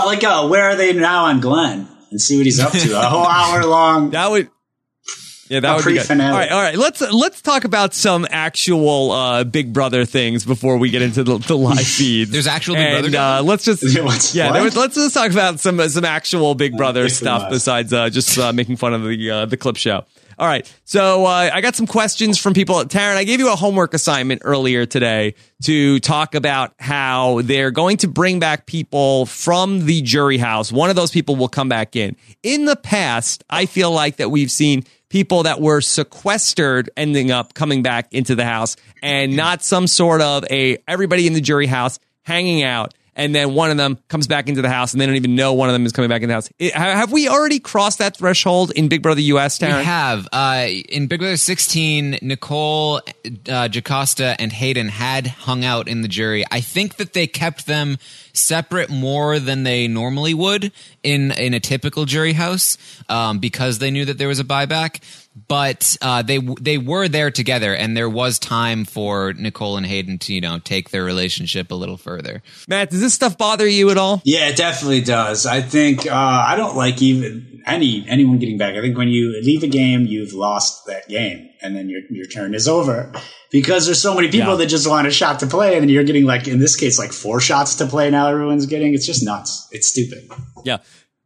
a Where Are They Now on Glenn and see what he's up to. A whole hour long. That would. Yeah, that would be good. All right. Let's talk about some actual Big Brother things before we get into the live feeds. There's actual Big Brother. Let's just let's just talk about some actual Big Brother stuff besides just making fun of the clip show. All right. So I got some questions from people. Taryn, I gave you a homework assignment earlier today to talk about how they're going to bring back people from the jury house. One of those people will come back in. In the past, I feel like that we've seen people that were sequestered ending up coming back into the house and not some sort of everybody in the jury house hanging out. And then one of them comes back into the house and they don't even know one of them is coming back in the house. Have we already crossed that threshold in Big Brother US, Taryn? We have. In Big Brother 16, Nicole, Jocasta, and Hayden had hung out in the jury. I think that they kept them separate more than they normally would in a typical jury house because they knew that there was a buyback. But they were there together, and there was time for Nicole and Hayden to take their relationship a little further. Matt, does this stuff bother you at all? Yeah, it definitely does. I think I don't like even anyone getting back. I think when you leave a game, you've lost that game, and then your turn is over because there's so many people that just want a shot to play, and then you're getting in this case 4 shots to play. Now everyone's getting. It's just nuts. It's stupid. Yeah.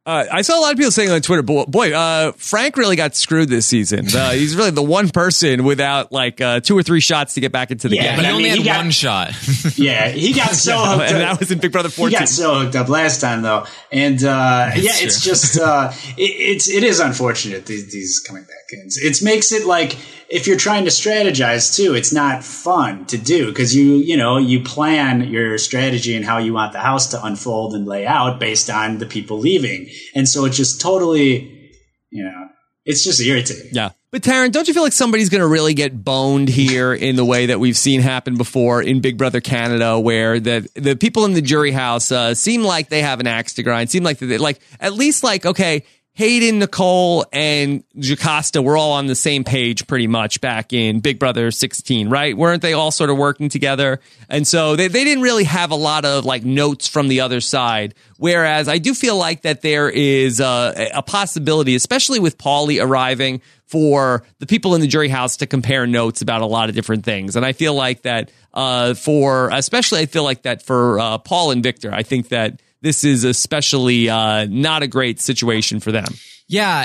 I saw a lot of people saying on Twitter, boy, Frank really got screwed this season. He's really the one person without 2 or 3 shots to get back into the game. But he only had one shot. Yeah, he got so hooked up. And that was in Big Brother 14. He got so hooked up last time, though. And it's just it is unfortunate, these coming back in. It makes it if you're trying to strategize too, it's not fun to do because you plan your strategy and how you want the house to unfold and lay out based on the people leaving. And so it's just totally, it's just irritating. Yeah. But Taryn, don't you feel like somebody's going to really get boned here in the way that we've seen happen before in Big Brother Canada, where the people in the jury house seem like they have an axe to grind, seem like they at least okay, Hayden, Nicole, and Jocasta were all on the same page pretty much back in Big Brother 16, right? Weren't they all sort of working together? And so they didn't really have a lot of notes from the other side. Whereas I do feel like that there is a possibility, especially with Paulie arriving, for the people in the jury house to compare notes about a lot of different things. And I feel like that for Paul and Victor, I think that this is especially not a great situation for them. Yeah,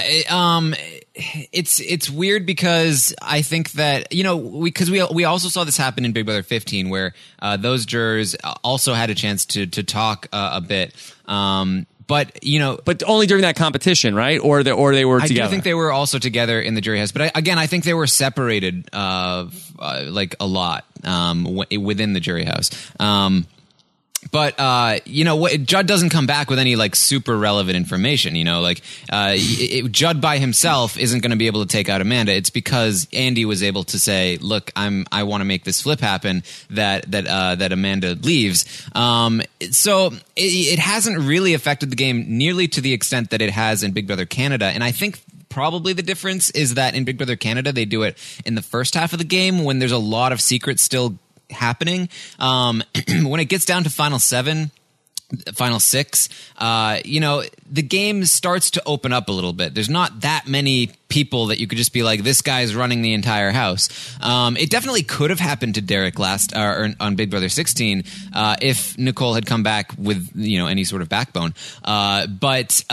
it's weird because I think that we also saw this happen in Big Brother 15 where those jurors also had a chance to talk a bit, But but only during that competition, right? Or they were together. I think they were also together in the jury house. But I think they were separated like a lot within the jury house. But Judd doesn't come back with any like super relevant information. Judd by himself isn't going to be able to take out Amanda. It's because Andy was able to say, "Look, I want to make this flip happen." That Amanda leaves. So it hasn't really affected the game nearly to the extent that it has in Big Brother Canada. And I think probably the difference is that in Big Brother Canada they do it in the first half of the game when there's a lot of secrets still happening. When it gets down to final 7, final 6, the game starts to open up a little bit. There's not that many people that you could just be like, this guy's running the entire house. It definitely could have happened to Derek on Big Brother 16 if Nicole had come back with any sort of backbone. But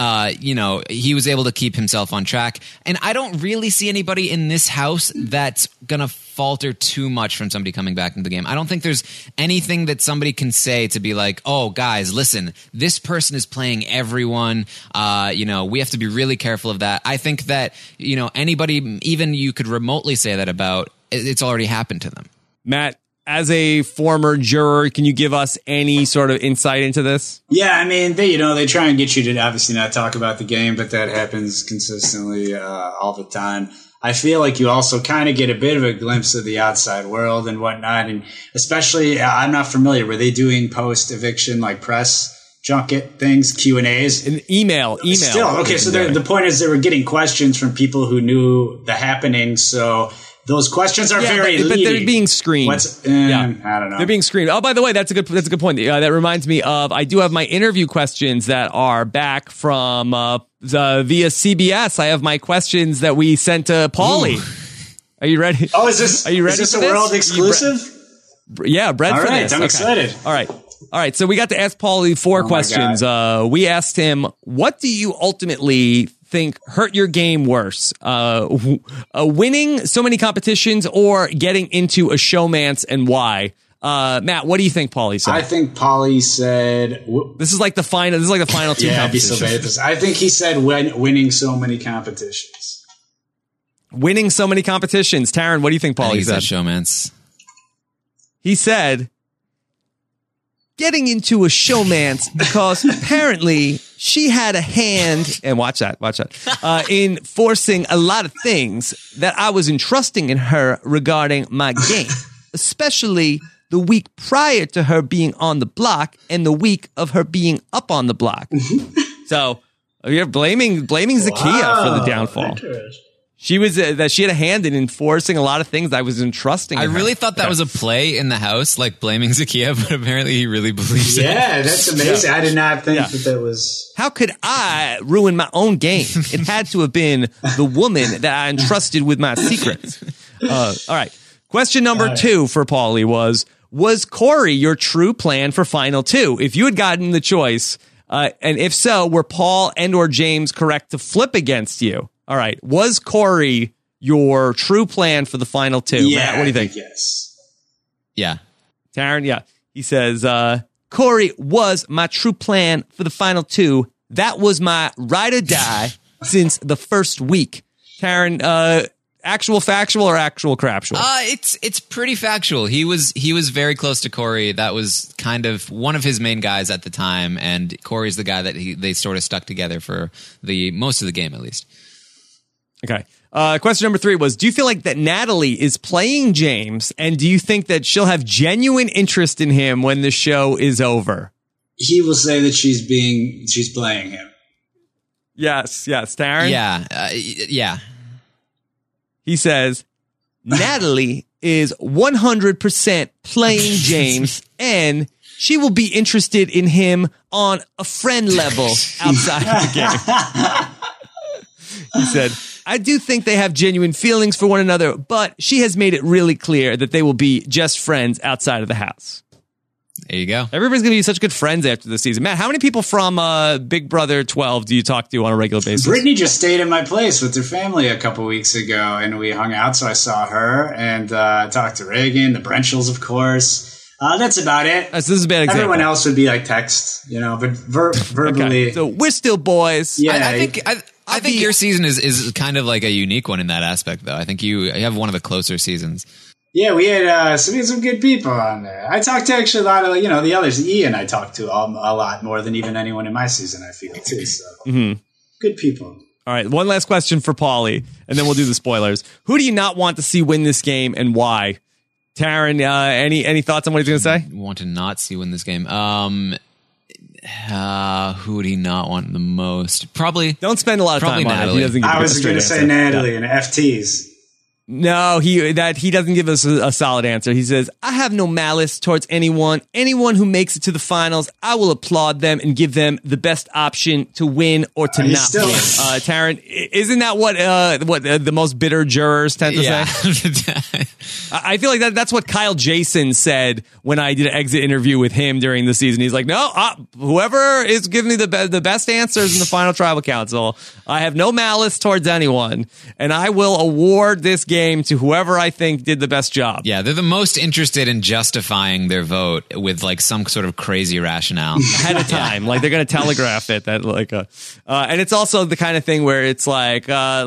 he was able to keep himself on track. And I don't really see anybody in this house that's gonna falter too much from somebody coming back into the game. I don't think there's anything that somebody can say to be like, oh, guys, listen, this person is playing everyone. We have to be really careful of that. I think that, anybody, even you could remotely say that about, it's already happened to them. Matt, as a former juror, can you give us any sort of insight into this? Yeah, I mean, they try and get you to obviously not talk about the game, but that happens consistently all the time. I feel like you also kind of get a bit of a glimpse of the outside world and whatnot. And especially, I'm not familiar. Were they doing post-eviction, like press junket things, Q&As? An email. Still, okay, so the point is they were getting questions from people who knew the happening. So those questions are very leading. But they're being screened. I don't know. They're being screened. Oh, by the way, that's a good point. That reminds me of, I do have my interview questions that are back from via CBS. I have my questions that we sent to Paulie. Are you ready? Oh, are you ready? Is this a world exclusive? Yeah, bred for right, this. I'm excited. All right. So we got to ask Paulie 4 questions. We asked him, what do you ultimately think hurt your game worse? Winning so many competitions or getting into a showmance, and why? Matt, what do you think Paulie said? I think Paulie said this is like the final 2 competitions. I'd be so bad at this. I think he said winning so many competitions. Winning so many competitions. Taryn, what do you think Paulie said? He said showmance. He said getting into a showmance because apparently she had a hand, and watch that, in forcing a lot of things that I was entrusting in her regarding my game, especially the week prior to her being on the block and the week of her being up on the block. So you're blaming Zakia for the downfall. She was that she had a hand in enforcing a lot of things I was entrusting. I really thought that was a play in the house, like blaming Zakia, but apparently he really believes it. Yeah, that's amazing. Yeah. I did not think that was. How could I ruin my own game? It had to have been the woman that I entrusted with my secrets. All right. Question number 2 for Paulie was Corey your true plan for Final 2? If you had gotten the choice, and if so, were Paul and or James correct to flip against you? All right. Was Corey your true plan for the final 2? Yeah, Matt, what do you think? Yes. Yeah. Taryn, yeah. He says, Corey was my true plan for the final 2. That was my ride or die since the first week. Taryn, actual factual or actual craptual? It's pretty factual. He was very close to Corey. That was kind of one of his main guys at the time, and Corey's the guy that they sort of stuck together for the most of the game, at least. Okay. Question number 3 was, do you feel like that Natalie is playing James, and do you think that she'll have genuine interest in him when the show is over? He will say that she's playing him. Yes. Taryn? Yeah. He says, Natalie is 100% playing James, and she will be interested in him on a friend level outside of the game. He said, I do think they have genuine feelings for one another, but she has made it really clear that they will be just friends outside of the house. There you go. Everybody's going to be such good friends after the season. Matt, how many people from Big Brother 12 do you talk to on a regular basis? Brittany just stayed in my place with her family a couple weeks ago, and we hung out, so I saw her and talked to Reagan, the Brenchels, of course. That's about it. This is a bad example. Everyone else would be like text, but verbally. Okay. So we're still boys. Yeah, I think your season is kind of like a unique one in that aspect, though. I think you have one of the closer seasons. Yeah, we had some good people on there. I talked to actually a lot of the others. Ian, I talked to a lot more than even anyone in my season. I feel too. So good people. All right, one last question for Paulie, and then we'll do the spoilers. Who do you not want to see win this game, and why? Taryn, any thoughts on what he's going to say? Want to not see win this game? Who would he not want the most? Probably. Don't spend a lot of time Natalie. on it. I was going to say Natalie and FTs. No, he doesn't give us a solid answer. He says, I have no malice towards anyone. Anyone who makes it to the finals, I will applaud them and give them the best option to win or to not win. Taryn, isn't that what the most bitter jurors tend to say? I feel like that's what Kyle Jason said when I did an exit interview with him during the season. He's like, no, whoever is giving me the best answers in the final tribal council, I have no malice towards anyone, and I will award this game to whoever I think did the best job. Yeah, they're the most interested in justifying their vote with like some sort of crazy rationale ahead of time. Like they're going to telegraph it. And it's also the kind of thing where it's like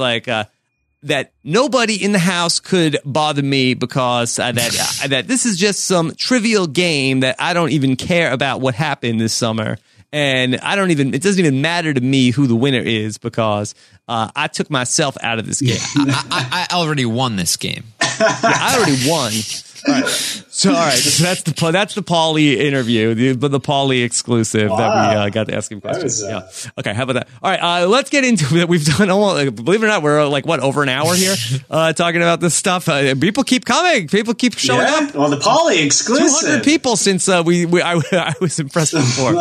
that nobody in the house could bother me because that this is just some trivial game that I don't even care about what happened this summer. And it doesn't even matter to me who the winner is because I took myself out of this game. I already won this game. I already won. All right. So that's the Paulie interview, the Paulie exclusive that we got to ask him questions. Okay, how about that? All right, let's get into it. We've done almost, believe it or not, we're over an hour here talking about this stuff. People keep coming. People keep showing up. Well, the Paulie exclusive. 200 people since I was impressed before.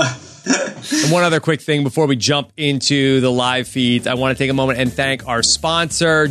And one other quick thing before we jump into the live feeds, I want to take a moment and thank our sponsor,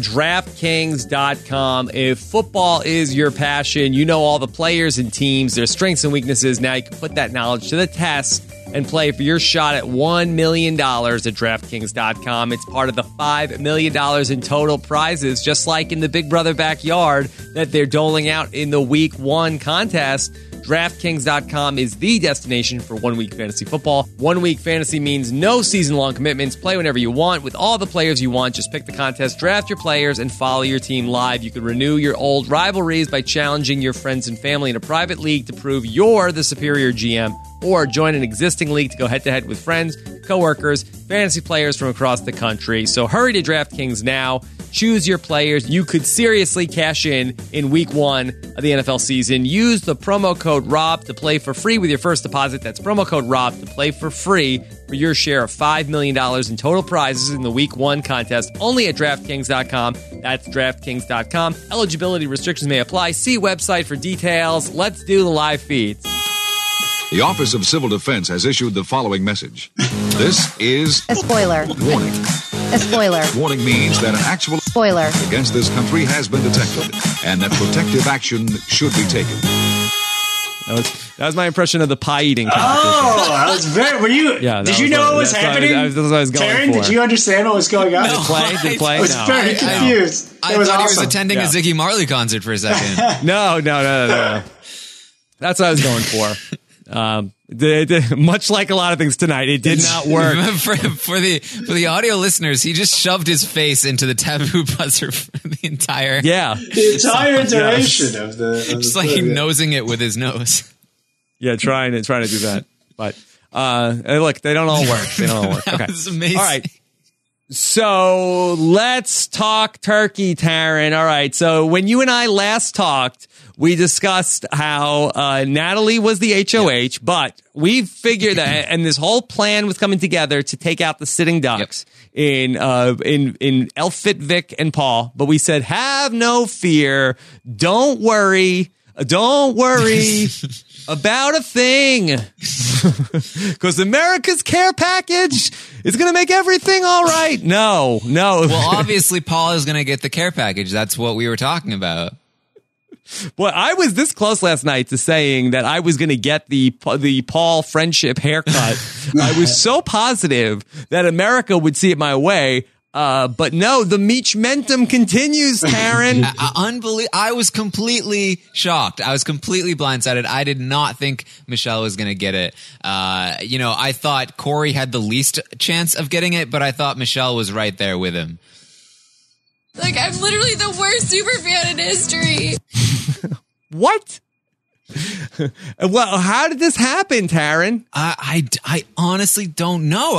DraftKings.com. If football is your passion, you know all the players and teams, their strengths and weaknesses. Now you can put that knowledge to the test and play for your shot at $1 million at DraftKings.com. It's part of the $5 million in total prizes, just like in the Big Brother backyard that they're doling out in the Week 1 contest. DraftKings.com is the destination for 1 week fantasy football. 1 week fantasy means no season-long commitments. Play whenever you want with all the players you want. Just pick the contest, draft your players, and follow your team live. You can renew your old rivalries by challenging your friends and family in a private league to prove you're the superior GM, or join an existing league to go head-to-head with friends, coworkers, fantasy players from across the country. So hurry to DraftKings now. Choose your players. You could seriously cash in Week 1 of the NFL season. Use the promo code ROB to play for free with your first deposit. That's promo code ROB to play for free for your share of $5 million in total prizes in the Week 1 contest. Only at DraftKings.com. That's DraftKings.com. Eligibility restrictions may apply. See website for details. Let's do the live feeds. The Office of Civil Defense has issued the following message. This is a spoiler. Warning. A spoiler. Warning means that an actual spoiler against this country has been detected and that protective action should be taken. That was my impression of the pie eating competition. Oh, I was very. Were you? Yeah. Did you know what was happening? That's what I was going Taryn, for. did you understand what was going on? Did it play? I was very confused. I thought he was attending a Ziggy Marley concert for a second. No. That's what I was going for. Much like a lot of things tonight, it did not work. for the audio listeners, he just shoved his face into the taboo buzzer for the entire duration of the just like nosing it with his nose. Yeah, trying to do that. But look, they don't all work. Okay. That was amazing. All right. So let's talk turkey, Taryn. All right. So when you and I last talked, we discussed how Natalie was the HOH, but we figured that, and this whole plan was coming together to take out the sitting ducks in Elfit, Vic, and Paul. But we said, have no fear. Don't worry about a thing. Because America's care package is going to make everything all right. No. Well, obviously, Paul is going to get the care package. That's what we were talking about. Well, I was this close last night to saying that I was going to get the Paul friendship haircut. I was so positive that America would see it my way. But no, the Meechmentum continues, Taryn. I was completely shocked. I was completely blindsided. I did not think Michelle was going to get it. I thought Corey had the least chance of getting it, but I thought Michelle was right there with him. Like, I'm literally the worst superfan in history. What? Well, how did this happen, Taryn? I honestly don't know.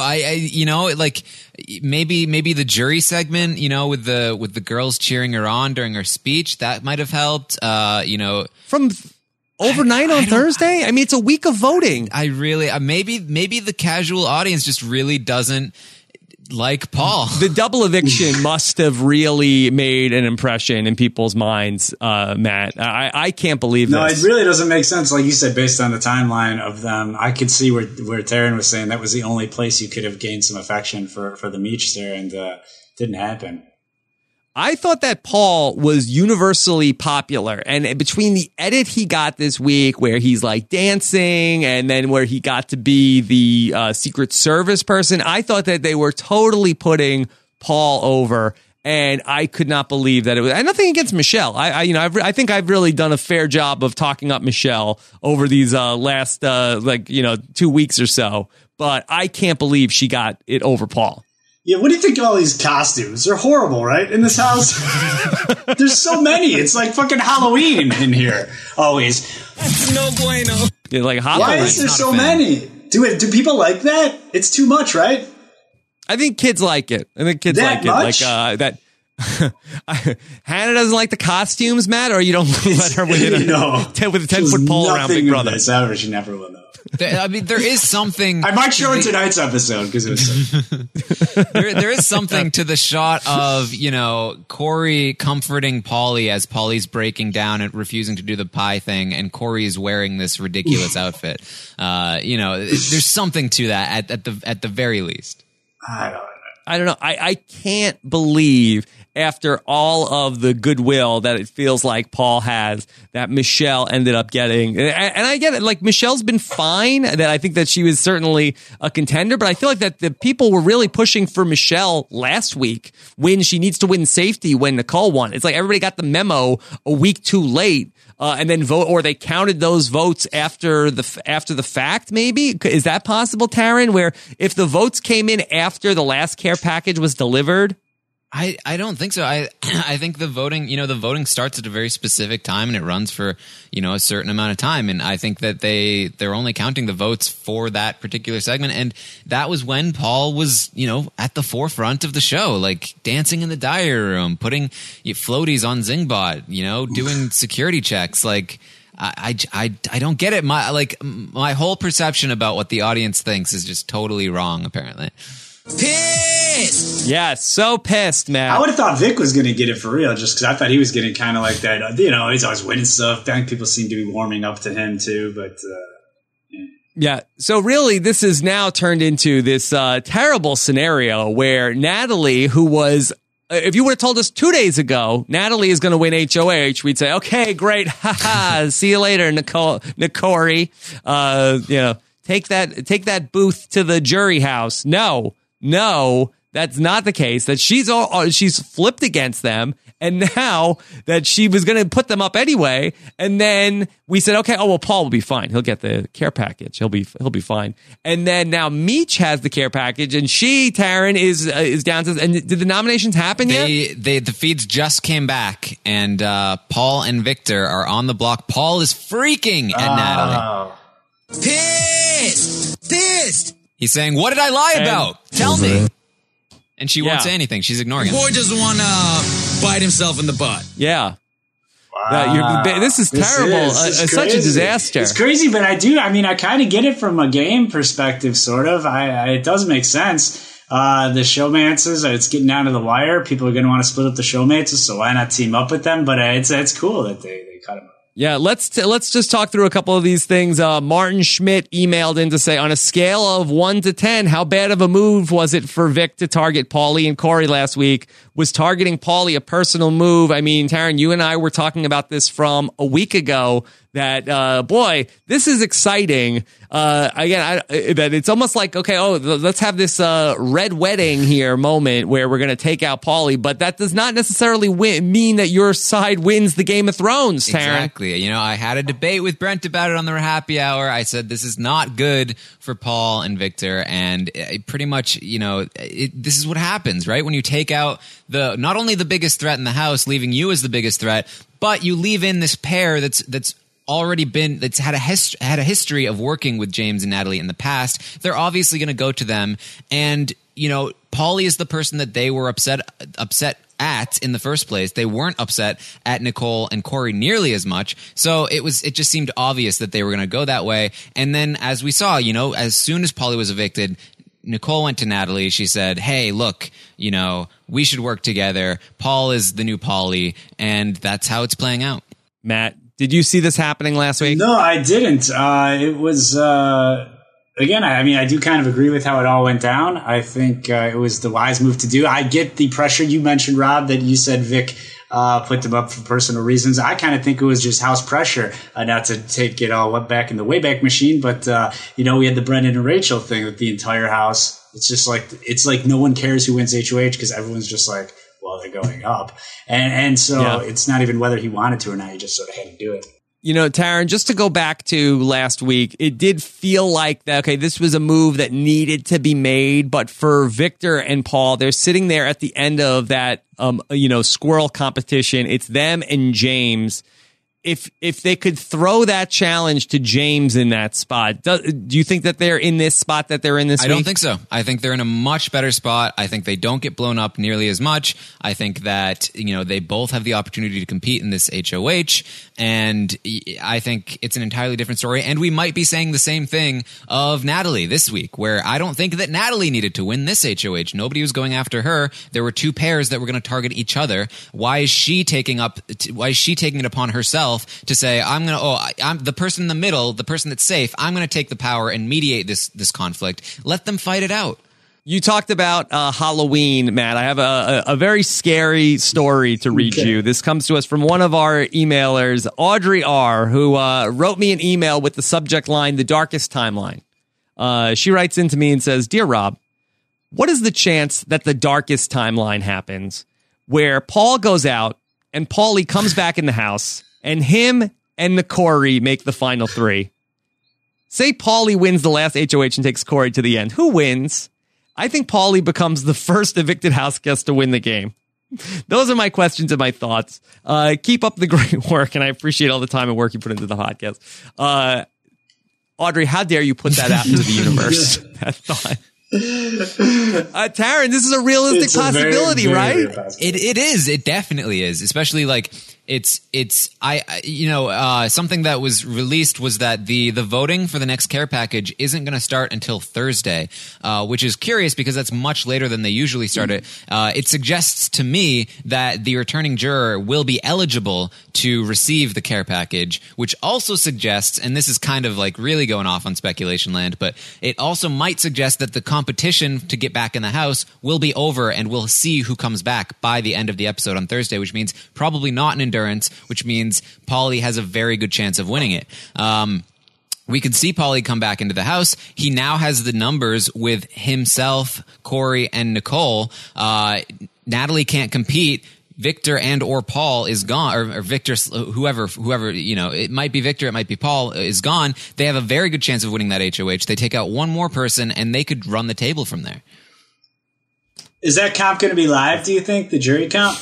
Maybe the jury segment, with the girls cheering her on during her speech, that might have helped. From overnight on Thursday? I mean, it's a week of voting. I really, maybe the casual audience just really doesn't like Paul. The double eviction must have really made an impression in people's minds, Matt. I can't believe this. No, it really doesn't make sense. Like you said, based on the timeline of them, I could see where Taryn was saying that was the only place you could have gained some affection for the Meechster, and didn't happen. I thought that Paul was universally popular, and between the edit he got this week where he's like dancing and then where he got to be the Secret Service person, I thought that they were totally putting Paul over, and I could not believe that it was. And nothing against Michelle. I think I've really done a fair job of talking up Michelle over these last 2 weeks or so, but I can't believe she got it over Paul. Yeah, what do you think of all these costumes? They're horrible, right? In this house? There's so many. It's like fucking Halloween in here, always. No bueno. Yeah, like why is there so many? Do people like that? It's too much, right? I think kids like it. That much? Like that. Hannah doesn't like the costumes, Matt, or you don't let her within with a 10-foot pole around Big Brother. She never will know. There is something. I might show it tonight's episode because it was. there is something to the shot of Corey comforting Paulie as Paulie's breaking down and refusing to do the pie thing, and Corey is wearing this ridiculous outfit. There's something to that at the very least. I don't know. I can't believe, after all of the goodwill that it feels like Paul has, that Michelle ended up getting. And I get it. Like, Michelle's been fine. That I think that she was certainly a contender, but I feel like that the people were really pushing for Michelle last week when she needs to win safety when Nicole won. It's like everybody got the memo a week too late. And then vote, or they counted those votes after the fact. Maybe is that possible, Taryn? Where if the votes came in after the last care package was delivered? I don't think so. I think the voting starts at a very specific time and it runs for a certain amount of time, and I think that they're only counting the votes for that particular segment, and that was when Paul was at the forefront of the show, like dancing in the diary room, putting floaties on Zingbot, doing security checks. Like I don't get it. My whole perception about what the audience thinks is just totally wrong, apparently. Pissed! Yeah, so pissed, man. I would have thought Vic was going to get it for real, just because I thought he was getting kind of like that. He's always winning stuff. I think people seem to be warming up to him too, but yeah. So really, this is now turned into this terrible scenario where Natalie, who was, if you would have told us 2 days ago, Natalie is going to win HOH, we'd say, okay, great, haha, see you later, Nikori. Take that booth to the jury house. No, that's not the case. That she's flipped against them, and now that she was going to put them up anyway, and then we said, okay, Paul will be fine. He'll get the care package. He'll be fine. And then now Meech has the care package, and Taryn is down to. And did the nominations happen yet? The feeds just came back, and Paul and Victor are on the block. Paul is freaking at Natalie. Pissed. He's saying, what did I lie about? Tell me. And she won't say anything. She's ignoring him. Boy doesn't want to bite himself in the butt. Yeah. Wow. This is terrible. Such a disaster. It's crazy, but I kind of get it from a game perspective, sort of. It does make sense. The showmances, it's getting down to the wire. People are going to want to split up the showmates, so why not team up with them? But it's cool that they cut them up. Yeah, let's just talk through a couple of these things. Martin Schmidt emailed in to say, on a scale of 1 to 10, how bad of a move was it for Vic to target Paulie and Corey last week was targeting Paulie, a personal move. I mean, Taryn, you and I were talking about this from a week ago that, boy, this is exciting. Again, that it's almost like, okay, let's have this red wedding here moment where we're going to take out Paulie, but that does not necessarily mean that your side wins the Game of Thrones, Taryn. Exactly. You know, I had a debate with Brent about it on the happy hour. I said this is not good for Paul and Victor, and pretty much, you know, this is what happens, right? When you take out not only the biggest threat in the house, leaving you as the biggest threat, but you leave in this pair that's already that's had a history of working with James and Natalie in the past. They're obviously going to go to them, and you know, Paulie is the person that they were upset at in the first place. They weren't upset at Nicole and Corey nearly as much. So it just seemed obvious that they were going to go that way. And then as we saw, you know, as soon as Paulie was evicted, Nicole went to Natalie. She said, hey, look, you know, we should work together. Paul is the new Paulie, and that's how it's playing out. Matt, did you see this happening last week? No, I didn't. It was, again, I mean, I do kind of agree with how it all went down. I think it was the wise move to do. I get the pressure you mentioned, Rob, that you said Vic put them up for personal reasons. I kind of think it was just house pressure, not to take it all back in the Wayback Machine, but, you know, we had the Brendan and Rachel thing with the entire house. It's like no one cares who wins HOH because everyone's just like, well, they're going up. And so It's not even whether he wanted to or not. He just sort of had to do it. You know, Taryn, just to go back to last week, it did feel like that, okay, this was a move that needed to be made. But for Victor and Paul, they're sitting there at the end of that, squirrel competition. It's them and James. If they could throw that challenge to James in that spot, do you think that they're in this spot that they're in this week? I don't think so. I think they're in a much better spot. I think they don't get blown up nearly as much. I think that, you know, they both have the opportunity to compete in this HOH, and I think it's an entirely different story. And we might be saying the same thing of Natalie this week, where I don't think that Natalie needed to win this HOH. Nobody was going after her. There were two pairs that were going to target each other. Why is she taking it upon herself to say, I'm the person in the middle, the person that's safe, I'm going to take the power and mediate this conflict. Let them fight it out. You talked about Halloween, Matt. I have a very scary story to read you. This comes to us from one of our emailers, Audrey R., who wrote me an email with the subject line, The Darkest Timeline. She writes into me and says, Dear Rob, what is the chance that the darkest timeline happens where Paul goes out and Paulie comes back in the house and him and the Corey make the final three? Say Paulie wins the last HOH and takes Corey to the end. Who wins? I think Paulie becomes the first evicted house guest to win the game. Those are my questions and my thoughts. Keep up the great work, and I appreciate all the time and work you put into the podcast. Audrey, how dare you put that out into the universe? That thought. Taryn, this is a realistic possibility, right? It is. It definitely is. Especially like something that was released was that the voting for the next care package isn't going to start until Thursday, which is curious because that's much later than they usually start it. It suggests to me that the returning juror will be eligible to receive the care package, which also suggests, and this is kind of like really going off on speculation land, but it also might suggest that the competition to get back in the house will be over and we'll see who comes back by the end of the episode on Thursday, which means probably not an endurance, which means Paulie has a very good chance of winning it. We could see Paulie come back into the house. He now has the numbers with himself, Corey, and Nicole. Natalie can't compete. Victor and or Paul is gone, or Victor, whoever, you know, it might be Victor, it might be Paul, is gone. They have a very good chance of winning that HOH. They take out one more person and they could run the table from there. Is that comp going to be live, do you think, the jury comp?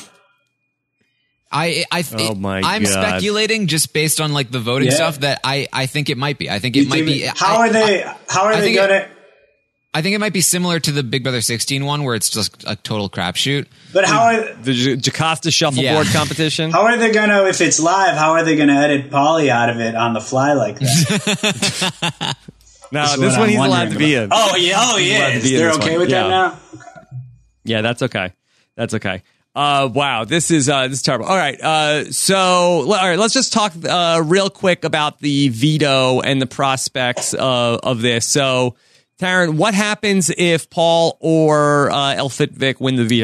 I'm speculating just based on like the voting stuff that I think it might be. I think it might be. How are they going to? I think it might be similar to the Big Brother 16 one where it's just a total crapshoot. But how are the Jocasta shuffleboard competition? How are they going to, if it's live, how are they going to edit Paulie out of it on the fly like that? No, this one he's allowed to be in. Oh, yeah. He is. They're okay with that now? Okay. Yeah, that's okay. That's okay. Wow, this is terrible. All right, let's just talk real quick about the veto and the prospects of this. So, Taryn, what happens if Paul or Elfit Vic win the veto?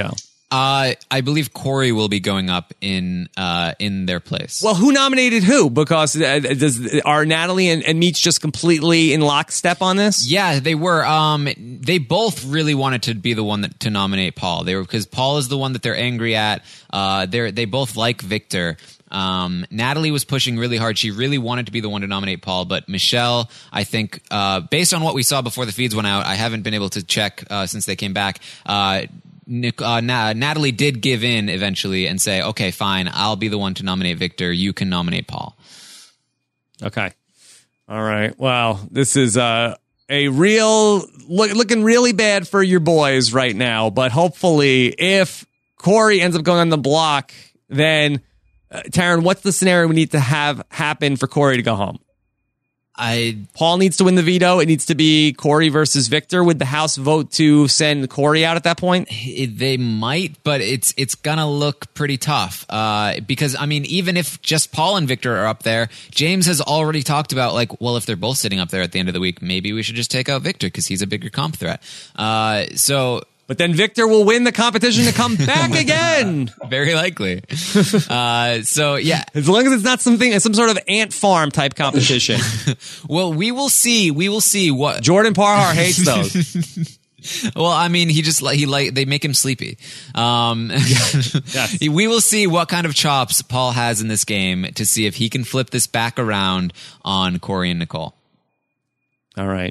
I believe Corey will be going up in their place. Well, who nominated who? Because are Natalie and Meech just completely in lockstep on this? Yeah, they were. They both really wanted to be the one to nominate Paul. Because Paul is the one that they're angry at. They both like Victor. Natalie was pushing really hard. She really wanted to be the one to nominate Paul, but Michelle, I think, based on what we saw before the feeds went out, I haven't been able to check since they came back. Natalie did give in eventually and say, okay, fine, I'll be the one to nominate Victor. You can nominate Paul. Okay. All right. Well, this is a real looking really bad for your boys right now. But hopefully, if Corey ends up going on the block, then Taryn, what's the scenario we need to have happen for Corey to go home? Paul needs to win the veto. It needs to be Corey versus Victor. Would the House vote to send Corey out at that point? They might, but it's gonna look pretty tough. Because I mean, even if just Paul and Victor are up there, James has already talked about like, well, if they're both sitting up there at the end of the week, maybe we should just take out Victor because he's a bigger comp threat. But then Victor will win the competition to come back again. Very likely. So yeah, as long as it's not some sort of ant farm type competition. Well, we will see. We will see what Jordan Parhar hates those. Well, I mean, they make him sleepy. Yes. We will see what kind of chops Paul has in this game to see if he can flip this back around on Corey and Nicole. All right.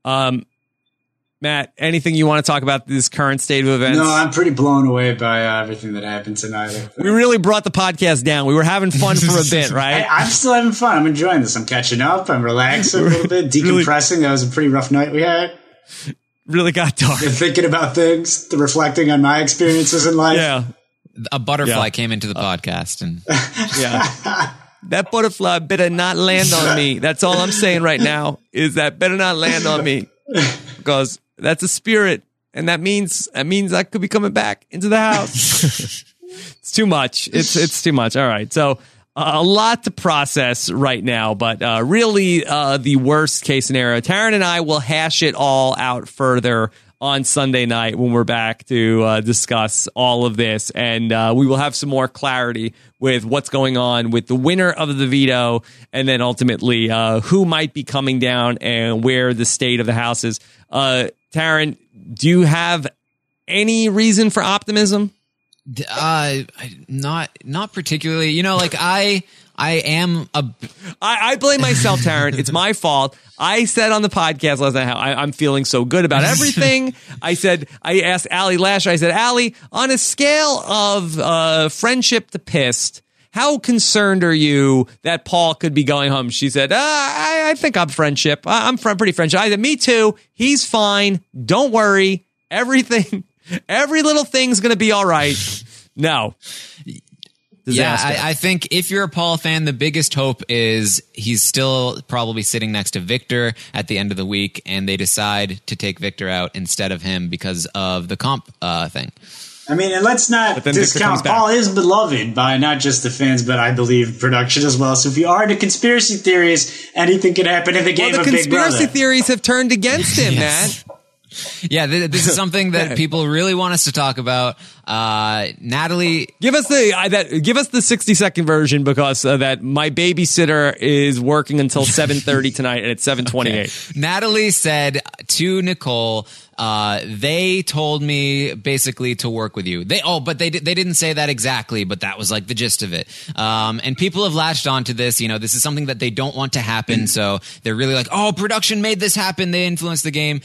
Matt, anything you want to talk about this current state of events? No, I'm pretty blown away by everything that happened tonight. We really brought the podcast down. We were having fun for a bit, right? I'm still having fun. I'm enjoying this. I'm catching up. I'm relaxing a little bit, decompressing. That was a pretty rough night we had. Really got dark. And thinking about things, reflecting on my experiences in life. Yeah. A butterfly came into the podcast and yeah. That butterfly better not land on me. That's all I'm saying right now is that better not land on me because that's a spirit. And that means I could be coming back into the house. It's too much. It's too much. All right. So a lot to process right now, but really the worst case scenario. Taryn and I will hash it all out further on Sunday night when we're back to discuss all of this. And we will have some more clarity with what's going on with the winner of the veto and then ultimately who might be coming down and where the state of the house is. Taryn, do you have any reason for optimism? Not particularly. You know, like I blame myself, Taryn. It's my fault. I said on the podcast last night how I'm feeling so good about everything. I asked Allie Lasher, I said, Allie, on a scale of friendship to pissed, how concerned are you that Paul could be going home? She said, I think I'm friendship. I'm pretty friendship. I said, me too. He's fine. Don't worry. Every little thing's going to be all right. No. Disaster. Yeah, I think if you're a Paul fan, the biggest hope is he's still probably sitting next to Victor at the end of the week, and they decide to take Victor out instead of him because of the comp thing. I mean, and let's not discount Paul is beloved by not just the fans, but I believe production as well. So if you are into conspiracy theories, anything can happen in the game of Big Brother. The conspiracy theories have turned against him, Yes. Matt. Yeah, this is something that people really want us to talk about. Natalie, give us the 60-second version because that my babysitter is working until 7:30 tonight and it's 7:28. Okay. Natalie said to Nicole, they told me basically to work with you. They didn't say that exactly, but that was like the gist of it. And people have latched onto this. You know, this is something that they don't want to happen. So they're really like, oh, production made this happen. They influenced the game.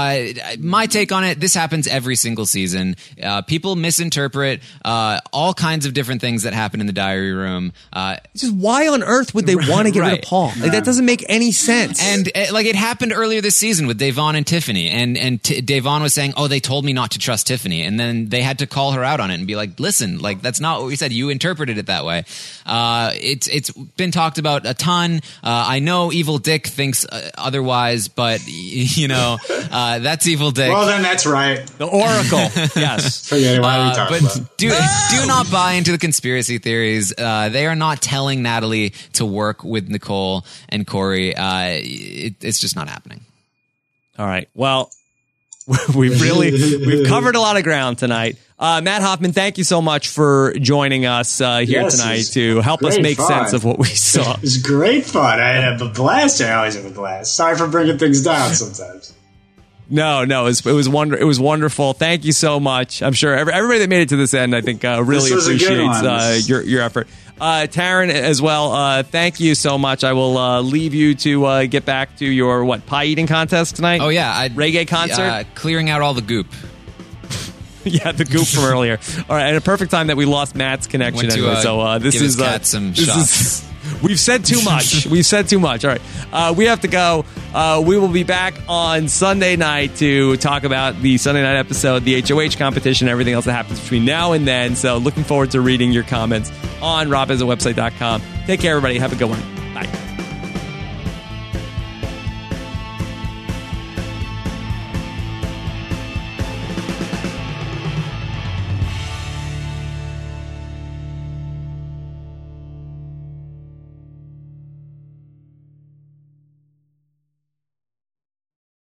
My take on it, this happens every single season. People misinterpret all kinds of different things that happen in the diary room. Just why on earth would they want to get rid of Paul? Like, that doesn't make any sense. And like it happened earlier this season with Devon and Tiffany, and Devon was saying, oh, they told me not to trust Tiffany, and then they had to call her out on it and be like, listen, like that's not what we said. You interpreted it that way. It's been talked about a ton. I know Evil Dick thinks otherwise, but you know that's Evil Dick. Well, then that's right. The Oracle. Yes. Forget it. Why are we talking about? Do not buy into the conspiracy theories. They are not telling Natalie to work with Nicole and Corey. It's just not happening. All right. Well, we've covered a lot of ground tonight. Matt Hoffman, thank you so much for joining us here tonight to help us make sense of what we saw. It was great fun. I had a blast. I always have a blast. Sorry for bringing things down sometimes. No, it was wonderful. Thank you so much. I'm sure everybody that made it to this end, I think, really appreciates your effort. Taryn as well. Thank you so much. I will leave you to get back to your pie eating contest tonight. Oh yeah, reggae concert, clearing out all the goop. Yeah, the goop from earlier. All right, and a perfect time that we lost Matt's connection anyway. So this give is his cat some shots. We've said too much. All right, we have to go. We will be back on Sunday night to talk about the Sunday night episode, the HOH competition, everything else that happens between now and then. So looking forward to reading your comments on robhasawebsite.com. Take care, everybody. Have a good one.